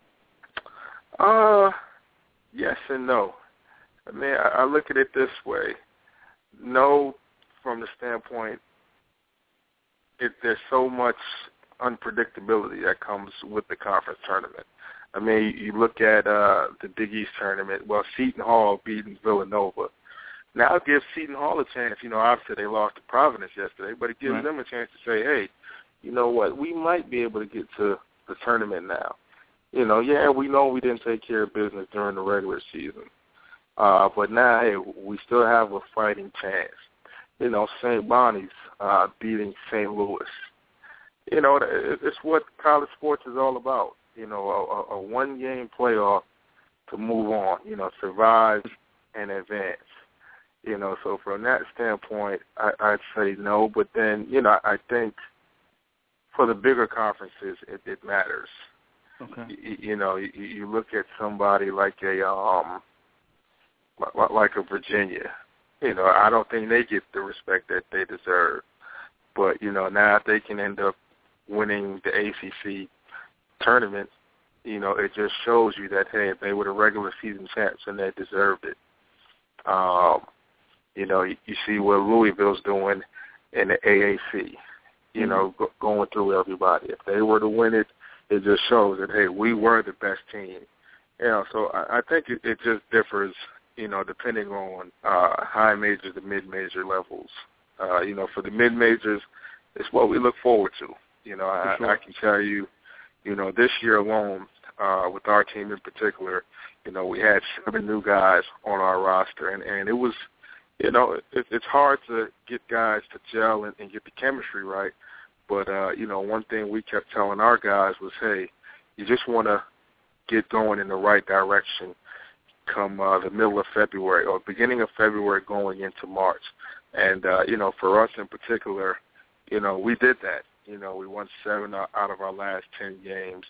Yes and no. I look at it this way. No, from the standpoint, there's so much unpredictability that comes with the conference tournament. You look at the Big East tournament. Well, Seton Hall beating Villanova. Now it gives Seton Hall a chance. Obviously they lost to Providence yesterday, but it gives them a chance to say, hey, you know what, we might be able to get to the tournament now. we know we didn't take care of business during the regular season. But now, hey, we still have a fighting chance. St. Bonnie's beating St. Louis. It's what college sports is all about. A one-game playoff to move on, survive and advance. So from that standpoint, I'd say no. But then, I think for the bigger conferences, it matters. Okay. You look at somebody like a Virginia. I don't think they get the respect that they deserve. But, now if they can end up winning the ACC tournament, it just shows you that, hey, they were the regular season champs and they deserved it. You see what Louisville's doing in the AAC, going through everybody. If they were to win it, it just shows that, hey, we were the best team. So I think it just differs, depending on high major to mid-major levels. For the mid-majors, it's what we look forward to. I can tell you, this year alone, with our team in particular, we had 7 new guys on our roster, and it was, it's hard to get guys to gel and get the chemistry right. But, one thing we kept telling our guys was, hey, you just want to get going in the right direction come the middle of February or beginning of February going into March. And, for us in particular, we did that. We won 7 out of our last 10 games.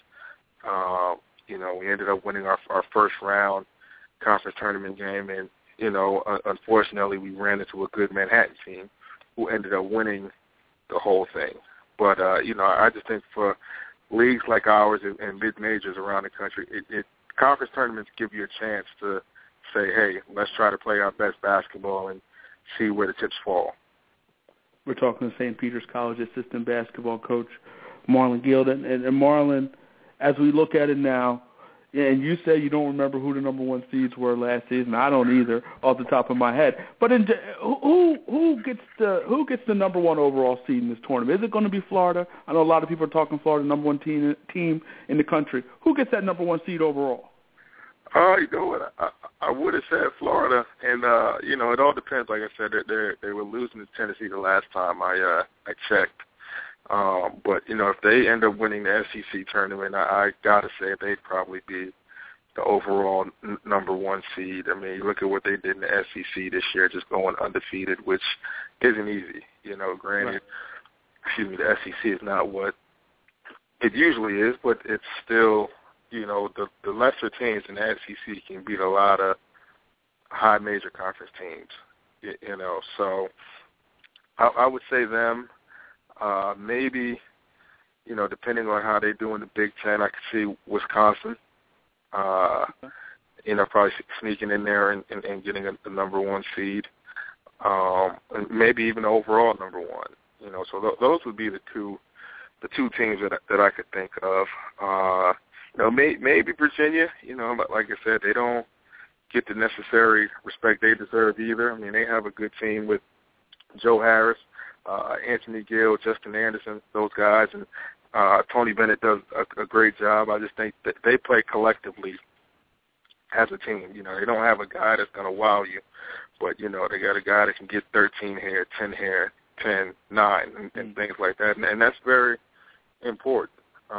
We ended up winning our first round conference tournament game. And, unfortunately, we ran into a good Manhattan team who ended up winning the whole thing. But, I just think for leagues like ours and mid-majors around the country, conference tournaments give you a chance to say, hey, let's try to play our best basketball and see where the chips fall. We're talking to St. Peter's College assistant basketball coach Marlon Gilden. And Marlon, as we look at it now, and you say you don't remember who the number 1 seeds were last season. I don't either, off the top of my head. But who gets the number 1 overall seed in this tournament? Is it going to be Florida? I know a lot of people are talking Florida, number 1 team in the country. Who gets that number 1 seed overall? You know what? I would have said Florida, and it all depends. Like I said, they were losing to Tennessee the last time I checked. But, if they end up winning the SEC tournament, I got to say they'd probably be the overall number 1 seed. I mean, you look at what they did in the SEC this year, just going undefeated, which isn't easy. Granted, the SEC is not what it usually is, but it's still, the lesser teams in the SEC can beat a lot of high major conference teams, So I would say them. Maybe, depending on how they do in the Big Ten, I could see Wisconsin, probably sneaking in there and getting the number 1 seed, and maybe even the overall number 1. So those would be the two teams that I could think of. Maybe Virginia. Like I said, they don't get the necessary respect they deserve either. I mean, they have a good team with Joe Harris, Anthony Gill, Justin Anderson, those guys, and Tony Bennett does a great job. I just think that they play collectively as a team. They don't have a guy that's going to wow you, but, they got a guy that can get 13 here, 10 here, 10, 9, and things like that, and that's very important.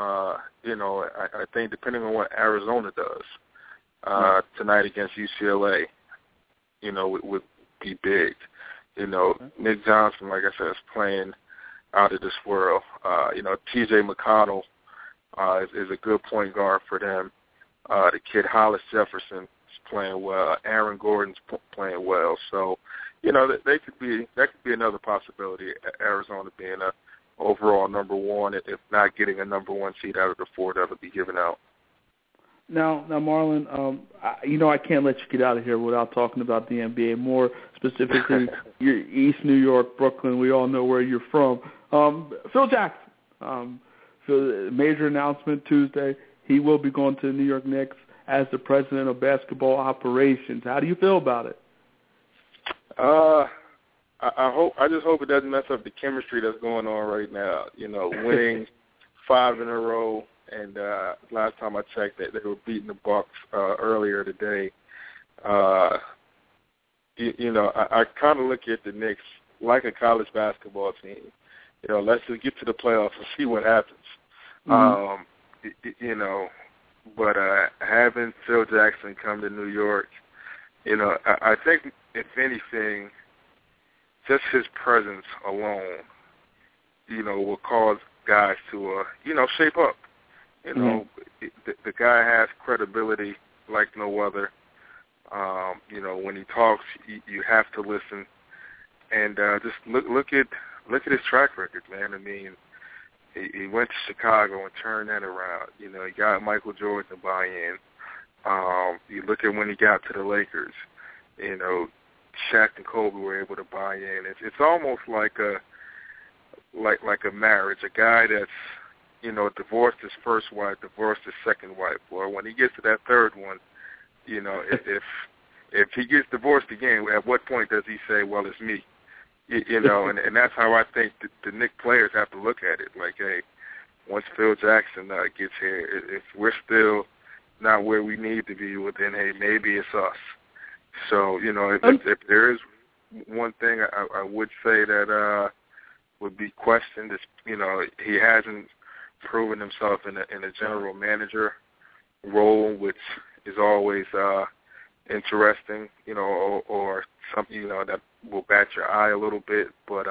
I think depending on what Arizona does tonight against UCLA, would be big. Nick Johnson, like I said, is playing out of this world. T.J. McConnell is a good point guard for them. The kid Hollis Jefferson is playing well. Aaron Gordon's playing well. So, that could be another possibility. Arizona being a overall number 1, if not getting a number 1 seed out of the 4 that would be given out. Now, Marlon, I can't let you get out of here without talking about the NBA, more specifically your East New York, Brooklyn. We all know where you're from. Phil Jackson, major announcement Tuesday. He will be going to the New York Knicks as the president of basketball operations. How do you feel about it? I just hope it doesn't mess up the chemistry that's going on right now. Winning 5 in a row and last time I checked, that they were beating the Bucks earlier today. I kind of look at the Knicks like a college basketball team. Let's just get to the playoffs and see what happens. But having Phil Jackson come to New York, I think, if anything, just his presence alone, will cause guys to, shape up. The guy has credibility like no other. When he talks, you have to listen, and just look at his track record, man. I mean, he went to Chicago and turned that around. He got Michael Jordan to buy in. You look at when he got to the Lakers. Shaq and Kobe were able to buy in. It's almost like a marriage. A guy that's divorced his first wife, divorced his second wife. Or when he gets to that third one, if he gets divorced again, at what point does he say, well, it's me? And that's how I think the Knicks players have to look at it. Like, hey, once Phil Jackson gets here, if we're still not where we need to be, well, then, hey, maybe it's us. So, if there is one thing I would say that would be questioned is, he hasn't proven himself in a general manager role, which is always interesting, or something, that will bat your eye a little bit. But,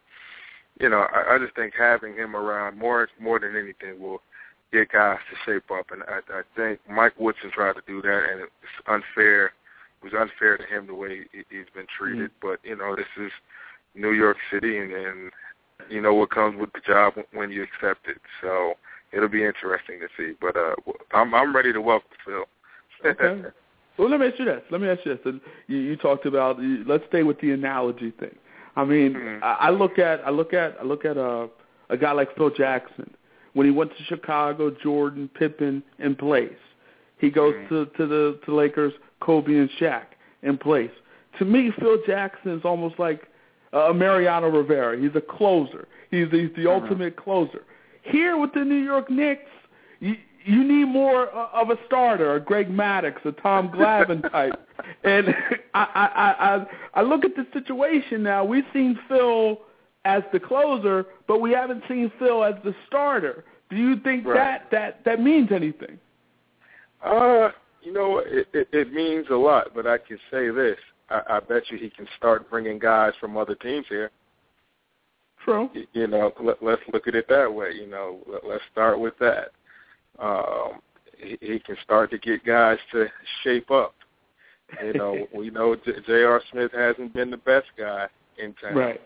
I just think having him around more than anything will get guys to shape up. And I think Mike Woodson tried to do that, and it's unfair. It was unfair to him the way he's been treated. But, this is New York City, and what comes with the job when you accept it. So it'll be interesting to see. But I'm ready to welcome Phil. Okay. Well, let me ask you this. And you talked about, let's stay with the analogy thing. I mean, I look at a guy like Phil Jackson. When he went to Chicago, Jordan, Pippen in place. He goes to the Lakers, Kobe and Shaq in place. To me, Phil Jackson is almost like Mariano Rivera. He's a closer. He's the ultimate closer. Here with the New York Knicks, you need more of a starter, a Greg Maddux, a Tom Glavine type. And I look at the situation now. We've seen Phil as the closer, but we haven't seen Phil as the starter. Do you think that means anything? It means a lot, but I can say this. I bet you he can start bringing guys from other teams here. True. Let's look at it that way. Let's start with that. He can start to get guys to shape up. We know J.R. Smith hasn't been the best guy in town. Right.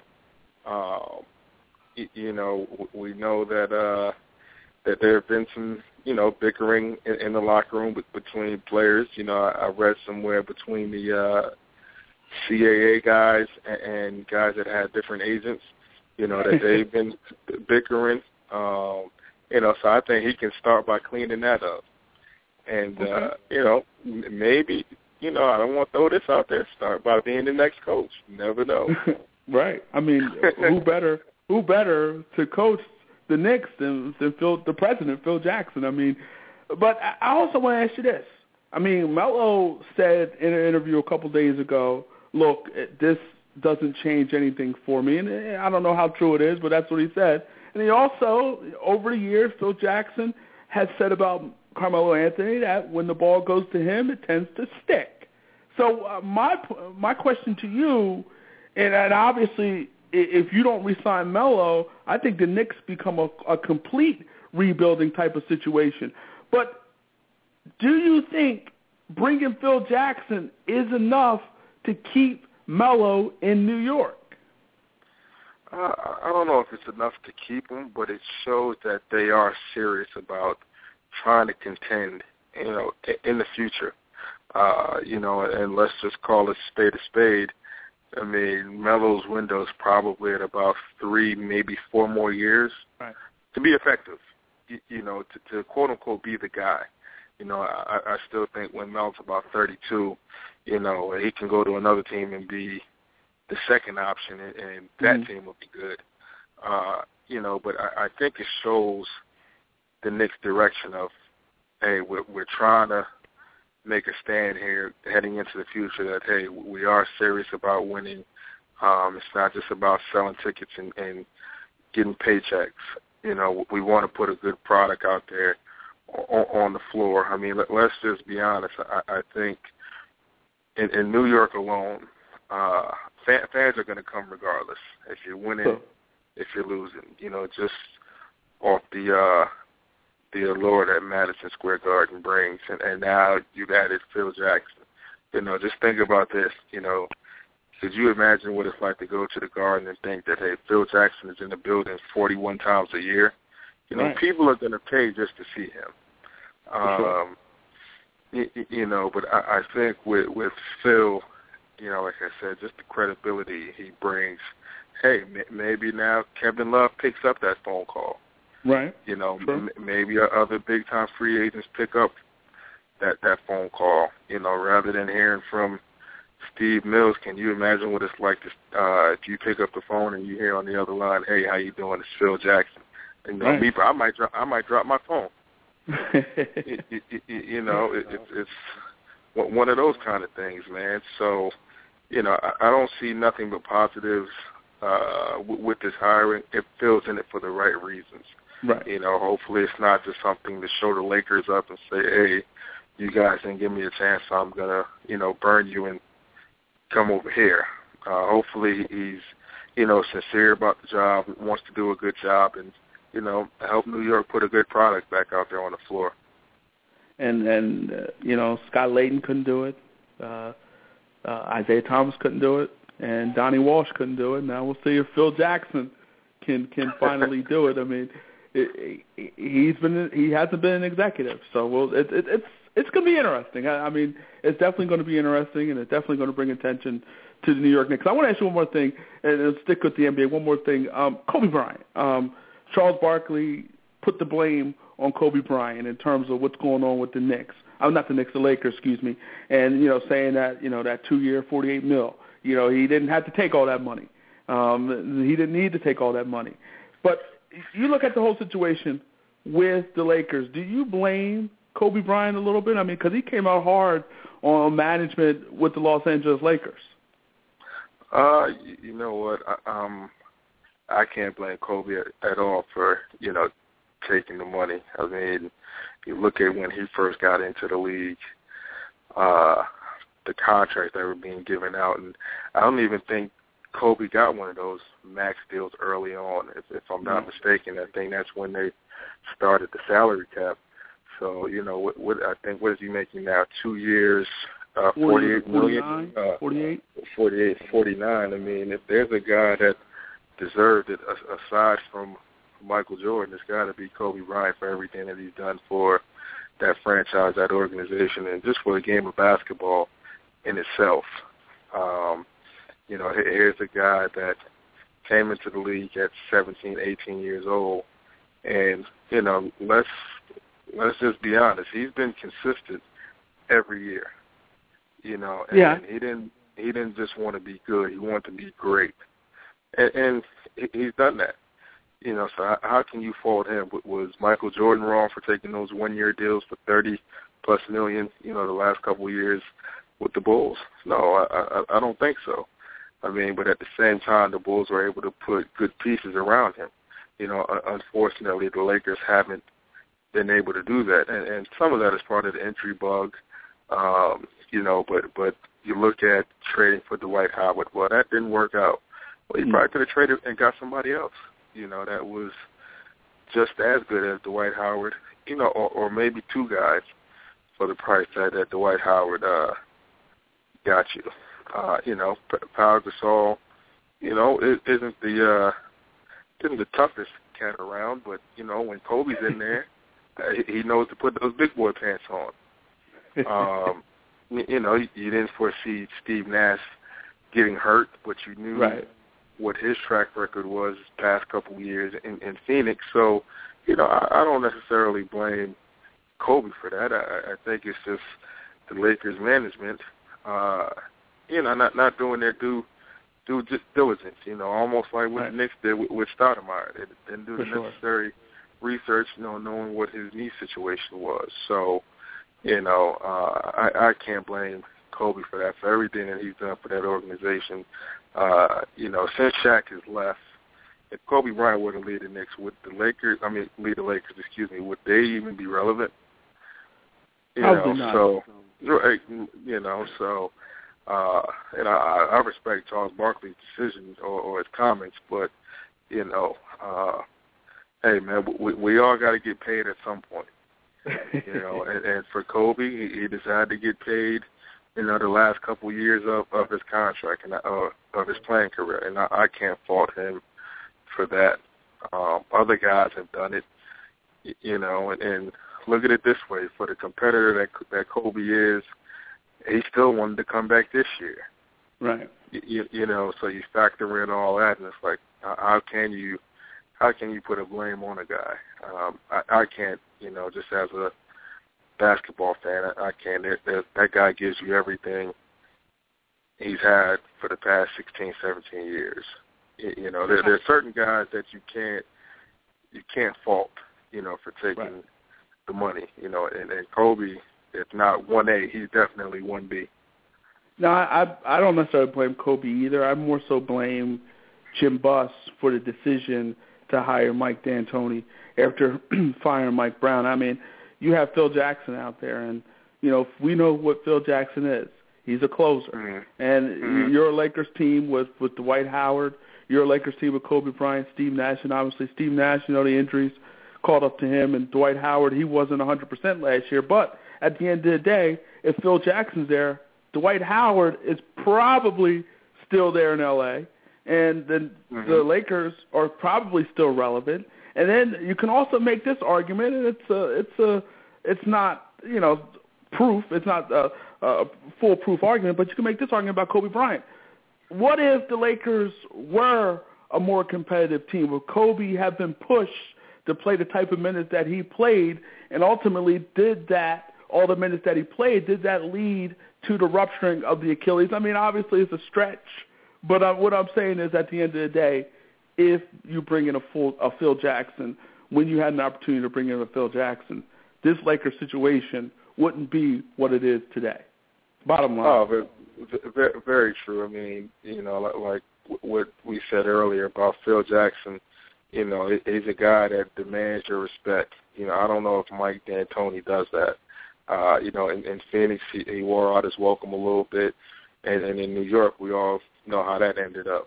We know that there have been some, bickering in the locker room between players. I read somewhere between the CAA guys and guys that had different agents, that they've been bickering. So I think he can start by cleaning that up. And, maybe, I don't want to throw this out there, start by being the next coach. You never know. Right. I mean, who better to coach the Knicks than the president, Phil Jackson? I mean, but I also want to ask you this. I mean, Melo said in an interview a couple days ago, look, this doesn't change anything for me. And I don't know how true it is, but that's what he said. And he also, over the years, Phil Jackson has said about Carmelo Anthony that when the ball goes to him, it tends to stick. So my question to you, and obviously if you don't re-sign Melo, I think the Knicks become a complete rebuilding type of situation. But do you think bringing Phil Jackson is enough to keep Melo in New York? I don't know if it's enough to keep him, but it shows that they are serious about trying to contend, in the future. And let's just call it spade a spade. I mean, Melo's window's probably at about 3, maybe 4 more years to be effective, to quote-unquote be the guy. I still think when Melo's about 32, he can go to another team and be the second option, and that team will be good. But I think it shows the Knicks' direction of, hey, we're trying to make a stand here heading into the future that, hey, we are serious about winning. It's not just about selling tickets and getting paychecks. You know, we want to put a good product out there on the floor. I mean, let's just be honest. I think in New York alone, fans are going to come regardless. If you're winning, if you're losing, you know, just off the allure that Madison Square Garden brings. And now you've added Phil Jackson. You know, just think about this. You know, could you imagine what it's like to go to the Garden and think that, hey, Phil Jackson is in the building 41 times a year? You know, people are going to pay just to see him. You know, but I think with Phil, you know, like I said, just the credibility he brings, hey, maybe now Kevin Love picks up that phone call. Right. You know, maybe other big-time free agents pick up that phone call, you know, rather than hearing from Steve Mills. Can you imagine what it's like to, if you pick up the phone and you hear on the other line, hey, how you doing? It's Phil Jackson. And you know, me, I might drop my phone. You know, it's one of those kind of things, man. So, you know, I don't see nothing but positives with this hiring. It Phil's in it for the right reasons. Right. You know, hopefully it's not just something to show the Lakers up and say, hey, you guys didn't give me a chance, so I'm going to, you know, burn you and come over here. Hopefully he's, you know, sincere about the job, wants to do a good job, and, you know, help New York put a good product back out there on the floor. And you know, Scott Layden couldn't do it. Isaiah Thomas couldn't do it. And Donnie Walsh couldn't do it. Now we'll see if Phil Jackson can finally do it. I mean, he hasn't been an executive, so it's going to be interesting. I mean, it's definitely going to be interesting, and it's definitely going to bring attention to the New York Knicks. I want to ask you one more thing, and stick with the NBA. One more thing, Kobe Bryant. Charles Barkley put the blame on Kobe Bryant in terms of what's going on with the Knicks. Not the Knicks, the Lakers, excuse me. And, you know, saying that, you know, that 2-year, $48 million, you know, he didn't have to take all that money. He didn't need to take all that money. But you look at the whole situation with the Lakers. Do you blame Kobe Bryant a little bit? I mean, because he came out hard on management with the Los Angeles Lakers. You know what? I can't blame Kobe at all for, you know, taking the money. I mean, you look at when he first got into the league, the contracts that were being given out, and I don't even think Kobe got one of those max deals early on. If I'm not mistaken, I think that's when they started the salary cap. So, you know, what I think, what is he making now? 2 years, $48 million? 49. I mean, if there's a guy that deserved it aside from Michael Jordan, it's got to be Kobe Bryant for everything that he's done for that franchise, that organization, and just for the game of basketball in itself. You know, here's a guy that came into the league at 17, 18 years old, and, you know, let's just be honest, he's been consistent every year. You know, and he didn't just want to be good, he wanted to be great. And he's done that. You know, so how can you fault him? Was Michael Jordan wrong for taking those 1-year deals for $30+ million, you know, the last couple of years with the Bulls? No, I don't think so. I mean, but at the same time, the Bulls were able to put good pieces around him. You know, unfortunately, the Lakers haven't been able to do that, and some of that is part of the injury bug. You know, but you look at trading for Dwight Howard. Well, that didn't work out. Well, he probably could have traded and got somebody else, you know, that was just as good as Dwight Howard, you know, or maybe two guys for the price tag that Dwight Howard got you. You know, Pau Gasol, you know, isn't the toughest cat around, but, you know, when Kobe's in there, he knows to put those big boy pants on. You know, you didn't foresee Steve Nash getting hurt, but you knew what his track record was the past couple of years in Phoenix. So, you know, I don't necessarily blame Kobe for that. I think it's just the Lakers management, you know, not doing their due diligence, you know, almost like what the Knicks did with Stoudemire. They didn't do the necessary research, knowing what his knee situation was. So, I can't blame Kobe for that, for everything that he's done for that organization. Since Shaq has left, if Kobe Bryant were to lead the Knicks, would the Lakers, would they even be relevant? Probably not. I respect Charles Barkley's decision or his comments, but, hey, man, we all got to get paid at some point. And for Kobe, he decided to get paid, the last couple of years of his contract and of his playing career, and I can't fault him for that. Other guys have done it, and look at it this way: for the competitor that Kobe is, he still wanted to come back this year, right? So you factor in all that, and it's like, how can you put a blame on a guy? I can't, just as a basketball fan, I can't. That guy gives you everything he's had for the past 16, 17 years. There are certain guys that you can't fault, for taking the money, and Kobe, if not 1A, he's definitely 1B. No, I don't necessarily blame Kobe either. I more so blame Jim Buss for the decision to hire Mike D'Antoni after firing Mike Brown. I mean, you have Phil Jackson out there, and, we know what Phil Jackson is. He's a closer. Mm-hmm. And you're a Lakers team with Dwight Howard. You're a Lakers team with Kobe Bryant, Steve Nash, and obviously Steve Nash, the injuries caught up to him, and Dwight Howard, he wasn't 100% last year. But at the end of the day, if Phil Jackson's there, Dwight Howard is probably still there in L.A., and then the Lakers are probably still relevant. And then you can also make this argument, and it's not proof, it's not a foolproof argument, but you can make this argument about Kobe Bryant. What if the Lakers were a more competitive team? Would Kobe have been pushed to play the type of minutes that he played, and ultimately all the minutes that he played, did that lead to the rupturing of the Achilles? I mean, obviously it's a stretch, but what I'm saying is at the end of the day, if you bring in a Phil Jackson, when you had an opportunity to bring in a Phil Jackson, this Lakers situation wouldn't be what it is today. Bottom line. Oh, very, very true. I mean, like what we said earlier about Phil Jackson, he's a guy that demands your respect. I don't know if Mike D'Antoni does that. In Phoenix, he wore out his welcome a little bit, and in New York, we all know how that ended up.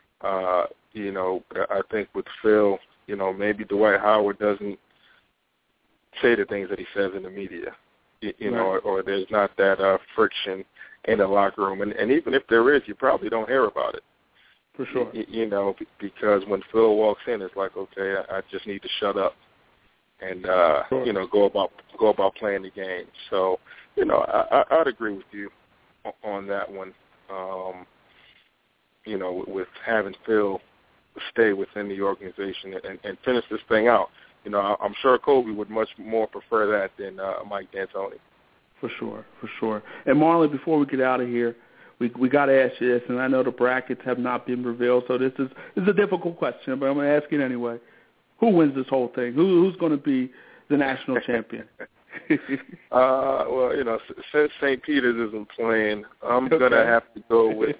I think with Phil, maybe Dwight Howard doesn't say the things that he says in the media, or there's not that friction in the locker room. And even if there is, you probably don't hear about it. For sure. Because when Phil walks in, it's like, okay, I just need to shut up and, go about playing the game. So, I'd agree with you on that one, with having Phil stay within the organization and finish this thing out. I'm sure Kobe would much more prefer that than Mike D'Antoni. For sure. And Marlon, before we get out of here, we got to ask you this, and I know the brackets have not been revealed, so this is a difficult question, but I'm going to ask it anyway. Who wins this whole thing? Who's going to be the national champion? Well, since St. Peter's isn't playing, I'm going to have to go with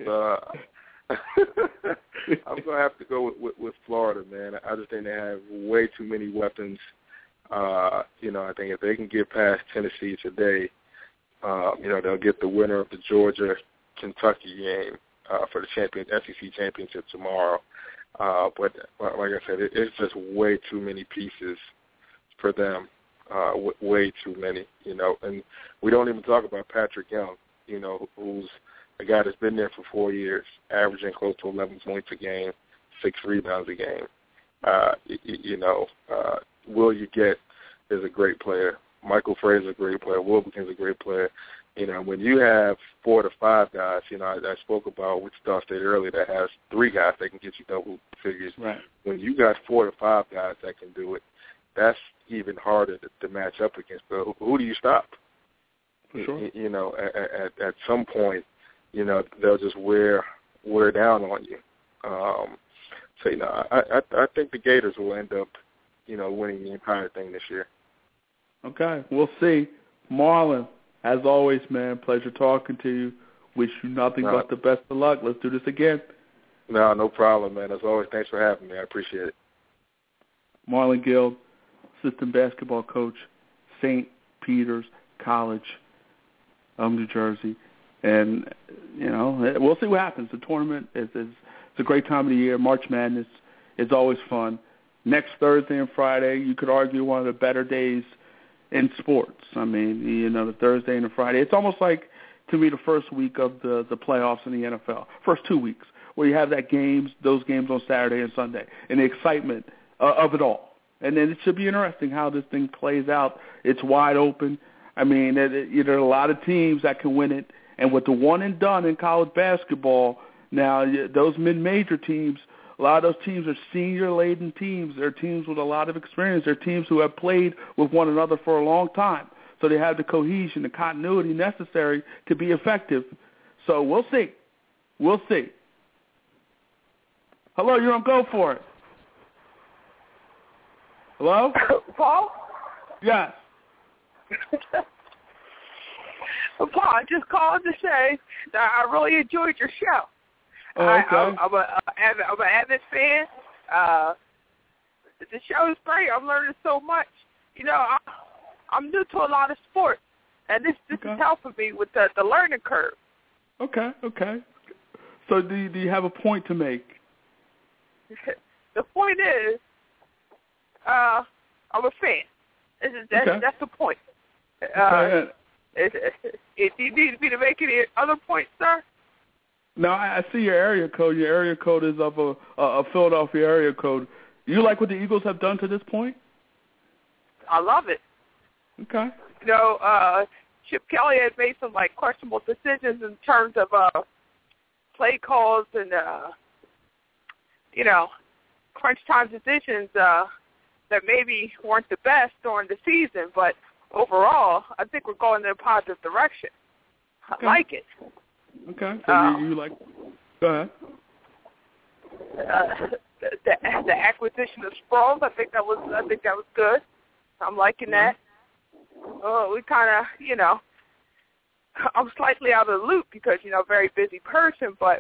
I'm going to have to go with Florida, man. I just think they have way too many weapons. I think if they can get past Tennessee today, they'll get the winner of the Georgia-Kentucky game for the SEC championship tomorrow. But like I said, it's just way too many pieces for them, way too many, And we don't even talk about Patrick Young, who's a guy that's been there for 4 years, averaging close to 11 points a game, 6 rebounds a game. Will you get is a great player. Michael Fraser is a great player. Wilbekin's a great player. When you have 4 to 5 guys, I spoke about Wichita State earlier that has 3 guys that can get you double figures. Right. When you got 4 to 5 guys that can do it, that's even harder to match up against. But who do you stop? For sure. At some point, they'll just wear down on you. I think the Gators will end up winning the entire thing this year. Okay, we'll see. Marlon, as always, man, pleasure talking to you. Wish you nothing but the best of luck. Let's do this again. No problem, man. As always, thanks for having me. I appreciate it. Marlon Gill, assistant basketball coach, St. Peter's College of New Jersey. And, we'll see what happens. The tournament is it's a great time of the year. March Madness is always fun. Next Thursday and Friday, you could argue one of the better days in sports. I mean, the Thursday and the Friday. It's almost like, to me, the first week of the playoffs in the NFL, first 2 weeks, where you have those games on Saturday and Sunday, and the excitement of it all. And then it should be interesting how this thing plays out. It's wide open. I mean, there are a lot of teams that can win it. And with the one and done in college basketball, now those mid-major teams, a lot of those teams are senior-laden teams. They're teams with a lot of experience. They're teams who have played with one another for a long time. So they have the cohesion, the continuity necessary to be effective. So we'll see. We'll see. Hello, you're on Go For It. Hello? Paul? Yes. Paul, I just called to say that I really enjoyed your show. Oh, okay. I'm an avid fan. The show is great. I'm learning so much. I'm new to a lot of sports, and this is helping me with the learning curve. Okay. So do you have a point to make? The point is, I'm a fan. That's the point. Do you need me to make any other points, sir? No, I see your area code. Your area code is of a Philadelphia area code. You like what the Eagles have done to this point? I love it. Okay. Chip Kelly has made some questionable decisions in terms of play calls and crunch time decisions that maybe weren't the best during the season, but overall, I think we're going in a positive direction. I like it. Okay. So you like? Go ahead. The acquisition of Sproles, I think that was good. I'm liking that. We kind of, I'm slightly out of the loop because, very busy person, but,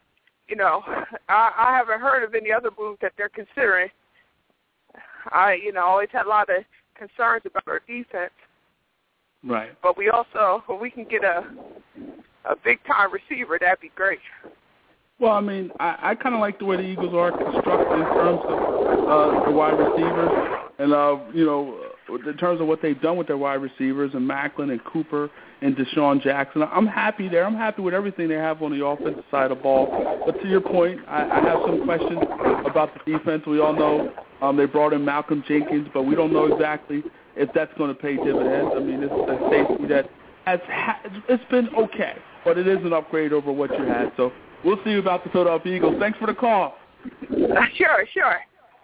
I haven't heard of any other moves that they're considering. I, always had a lot of concerns about our defense. Right. But if we can get a big-time receiver, that'd be great. Well, I mean, I kind of like the way the Eagles are constructed in terms of the wide receivers and, in terms of what they've done with their wide receivers and Macklin and Cooper and Deshaun Jackson. I'm happy there. I'm happy with everything they have on the offensive side of the ball. But to your point, I have some questions about the defense. We all know they brought in Malcolm Jenkins, but we don't know exactly if that's going to pay dividends. I mean, this is a safety that it's been okay, but it is an upgrade over what you had. So we'll see about the Philadelphia Eagles. Thanks for the call. Sure.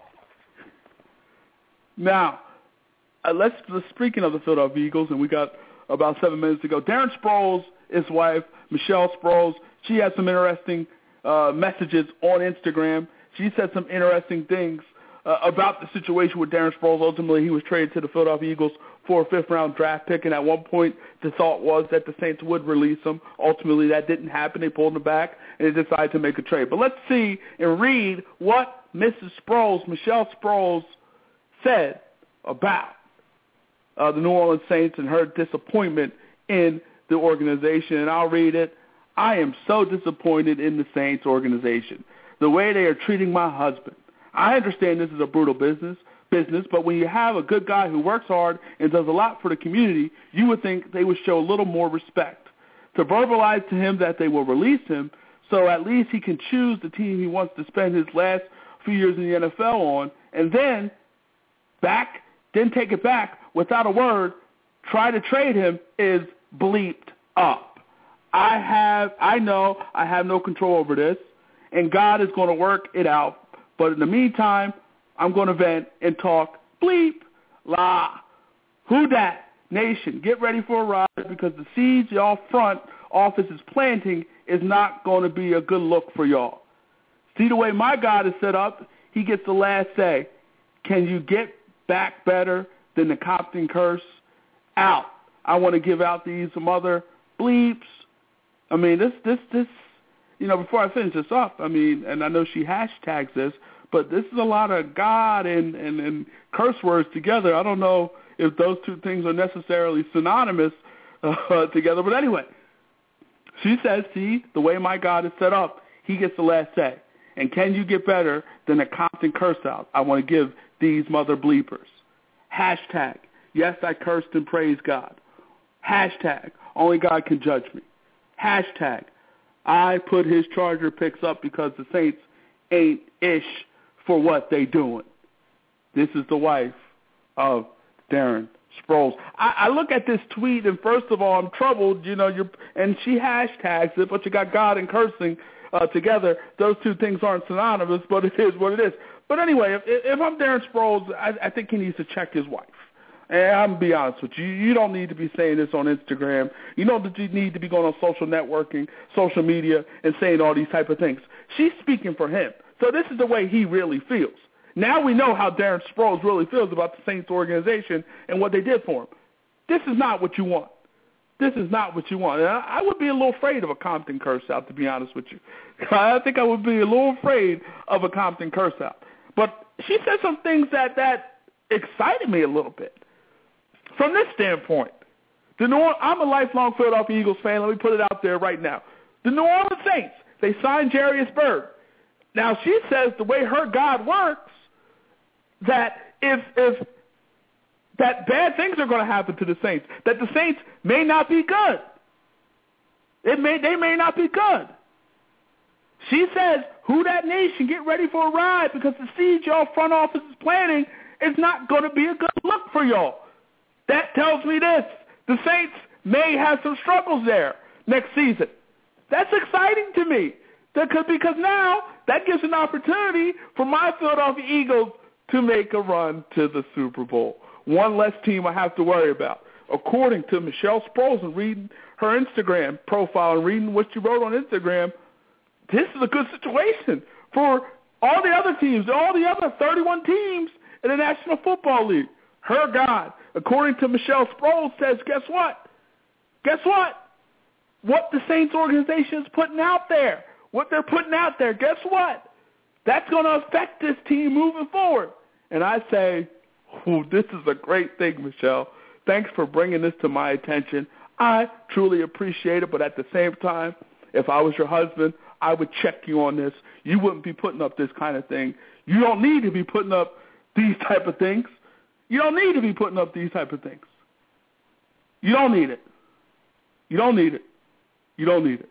Now, speaking of the Philadelphia Eagles, and we got about 7 minutes to go. Darren Sproles, his wife, Michelle Sproles, she had some interesting messages on Instagram. She said some interesting things about the situation with Darren Sproles. Ultimately, he was traded to the Philadelphia Eagles for a fifth-round draft pick, and at one point the thought was that the Saints would release him. Ultimately, that didn't happen. They pulled him back, and they decided to make a trade. But let's see and read what Mrs. Sproles, Michelle Sproles, said about the New Orleans Saints and her disappointment in the organization. And I'll read it. I am so disappointed in the Saints organization, the way they are treating my husband. I understand this is a brutal business, but when you have a good guy who works hard and does a lot for the community, you would think they would show a little more respect. To verbalize to him that they will release him so at least he can choose the team he wants to spend his last few years in the NFL on, and then take it back without a word, try to trade him is bleeped up. I know I have no control over this, and God is going to work it out. But in the meantime, I'm going to vent and talk bleep, la. Who dat? Nation, get ready for a ride because the seeds y'all front office is planting is not going to be a good look for y'all. See the way my God is set up, he gets the last say. Can you get back better than the Compton curse? Out. I want to give out these mother bleeps. I mean, this, before I finish this up, I mean, and I know she hashtags this, but this is a lot of God and curse words together. I don't know if those two things are necessarily synonymous together. But anyway, she says, see, the way my God is set up, he gets the last say. And can you get better than a Compton curse out? I want to give these mother bleepers. Hashtag, yes, I cursed and praised God. Hashtag, only God can judge me. Hashtag, I put his Charger picks up because the Saints ain't ish for what they doing. This is the wife of Darren Sproles. I look at this tweet, and first of all, I'm troubled. And she hashtags it, but you got God and cursing together. Those two things aren't synonymous, but it is what it is. But anyway, if I'm Darren Sproles, I think he needs to check his wife. And I'm going to be honest with you. You don't need to be saying this on Instagram. You don't need to be going on social networking, social media, and saying all these type of things. She's speaking for him. So this is the way he really feels. Now we know how Darren Sproles really feels about the Saints organization and what they did for him. This is not what you want. This is not what you want. And I would be a little afraid of a Compton curse out, to be honest with you. I think I would be a little afraid of a Compton curse out. But she said some things that excited me a little bit. From this standpoint, I'm a lifelong Philadelphia Eagles fan. Let me put it out there right now. The New Orleans Saints, they signed Jarius Byrd. Now, she says the way her God works, that if that bad things are going to happen to the Saints, that the Saints may not be good. They may not be good. She says, who that nation, get ready for a ride, because the siege y'all front office is planning is not going to be a good look for y'all. That tells me this. The Saints may have some struggles there next season. That's exciting to me because now that gives an opportunity for my Philadelphia Eagles to make a run to the Super Bowl. One less team I have to worry about. According to Michelle Sproles, and reading her Instagram profile and reading what she wrote on Instagram, this is a good situation for all the other teams, all the other 31 teams in the National Football League. Her God, according to Michelle Sproles, says, guess what? Guess what? What the Saints organization is putting out there, what they're putting out there, guess what? That's going to affect this team moving forward. And I say, this is a great thing, Michelle. Thanks for bringing this to my attention. I truly appreciate it, but at the same time, if I was your husband, I would check you on this. You wouldn't be putting up this kind of thing. You don't need to be putting up these type of things. You don't need to be putting up these type of things. You don't need it. You don't need it. You don't need it.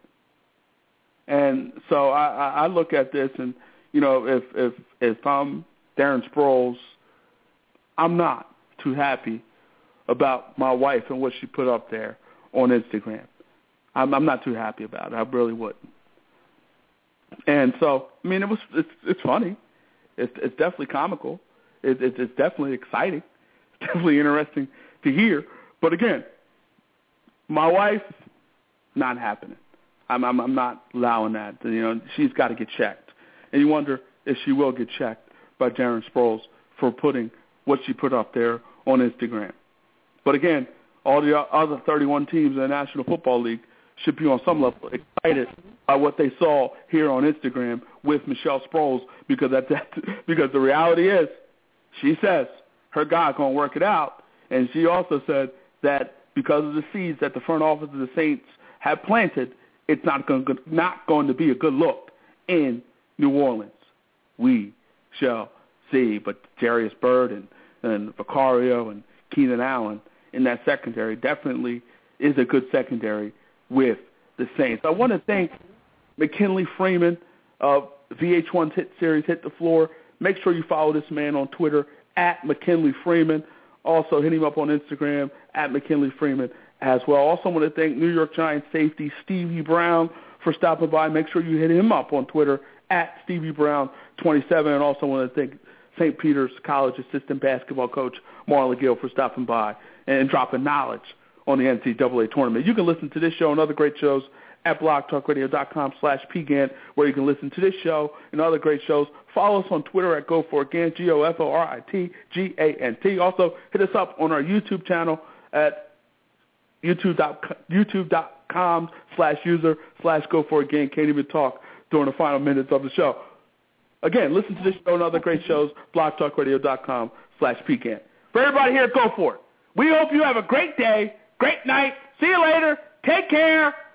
And so I look at this, and if I'm Darren Sproles, I'm not too happy about my wife and what she put up there on Instagram. I'm not too happy about it. I really wouldn't. And so, I mean, it's funny. It's definitely comical. It's definitely exciting. It's definitely interesting to hear. But again, my wife, not happening. I'm not allowing that. She's got to get checked. And you wonder if she will get checked by Darren Sproles for putting what she put up there on Instagram. But again, all the other 31 teams in the National Football League should be on some level excited by what they saw here on Instagram with Michelle Sproles, because because the reality is, she says her God going to work it out, and she also said that because of the seeds that the front office of the Saints have planted, it's not going to be a good look in New Orleans. We shall see. But Jarius Byrd and Vicario and Keenan Allen in that secondary definitely is a good secondary with the Saints. I want to thank McKinley Freeman of VH1's hit series Hit the Floor. Make sure you follow this man on Twitter at McKinley Freeman. Also hit him up on Instagram at McKinley Freeman as well. Also want to thank New York Giants safety Stevie Brown for stopping by. Make sure you hit him up on Twitter at Stevie Brown 27. And also want to thank St. Peter's College assistant basketball coach Marla Gill for stopping by and dropping knowledge on the NCAA tournament. You can listen to this show and other great shows at blogtalkradio.com/PGAN, where you can listen to this show and other great shows. Follow us on Twitter at GoForItGant, GoForitGant. Also, hit us up on our YouTube channel at youtube.com/user/GoForItGant. Can't even talk during the final minutes of the show. Again, listen to this show and other great shows, blogtalkradio.com/PGAN. For everybody here at Go For It, we hope you have a great day, great night. See you later. Take care.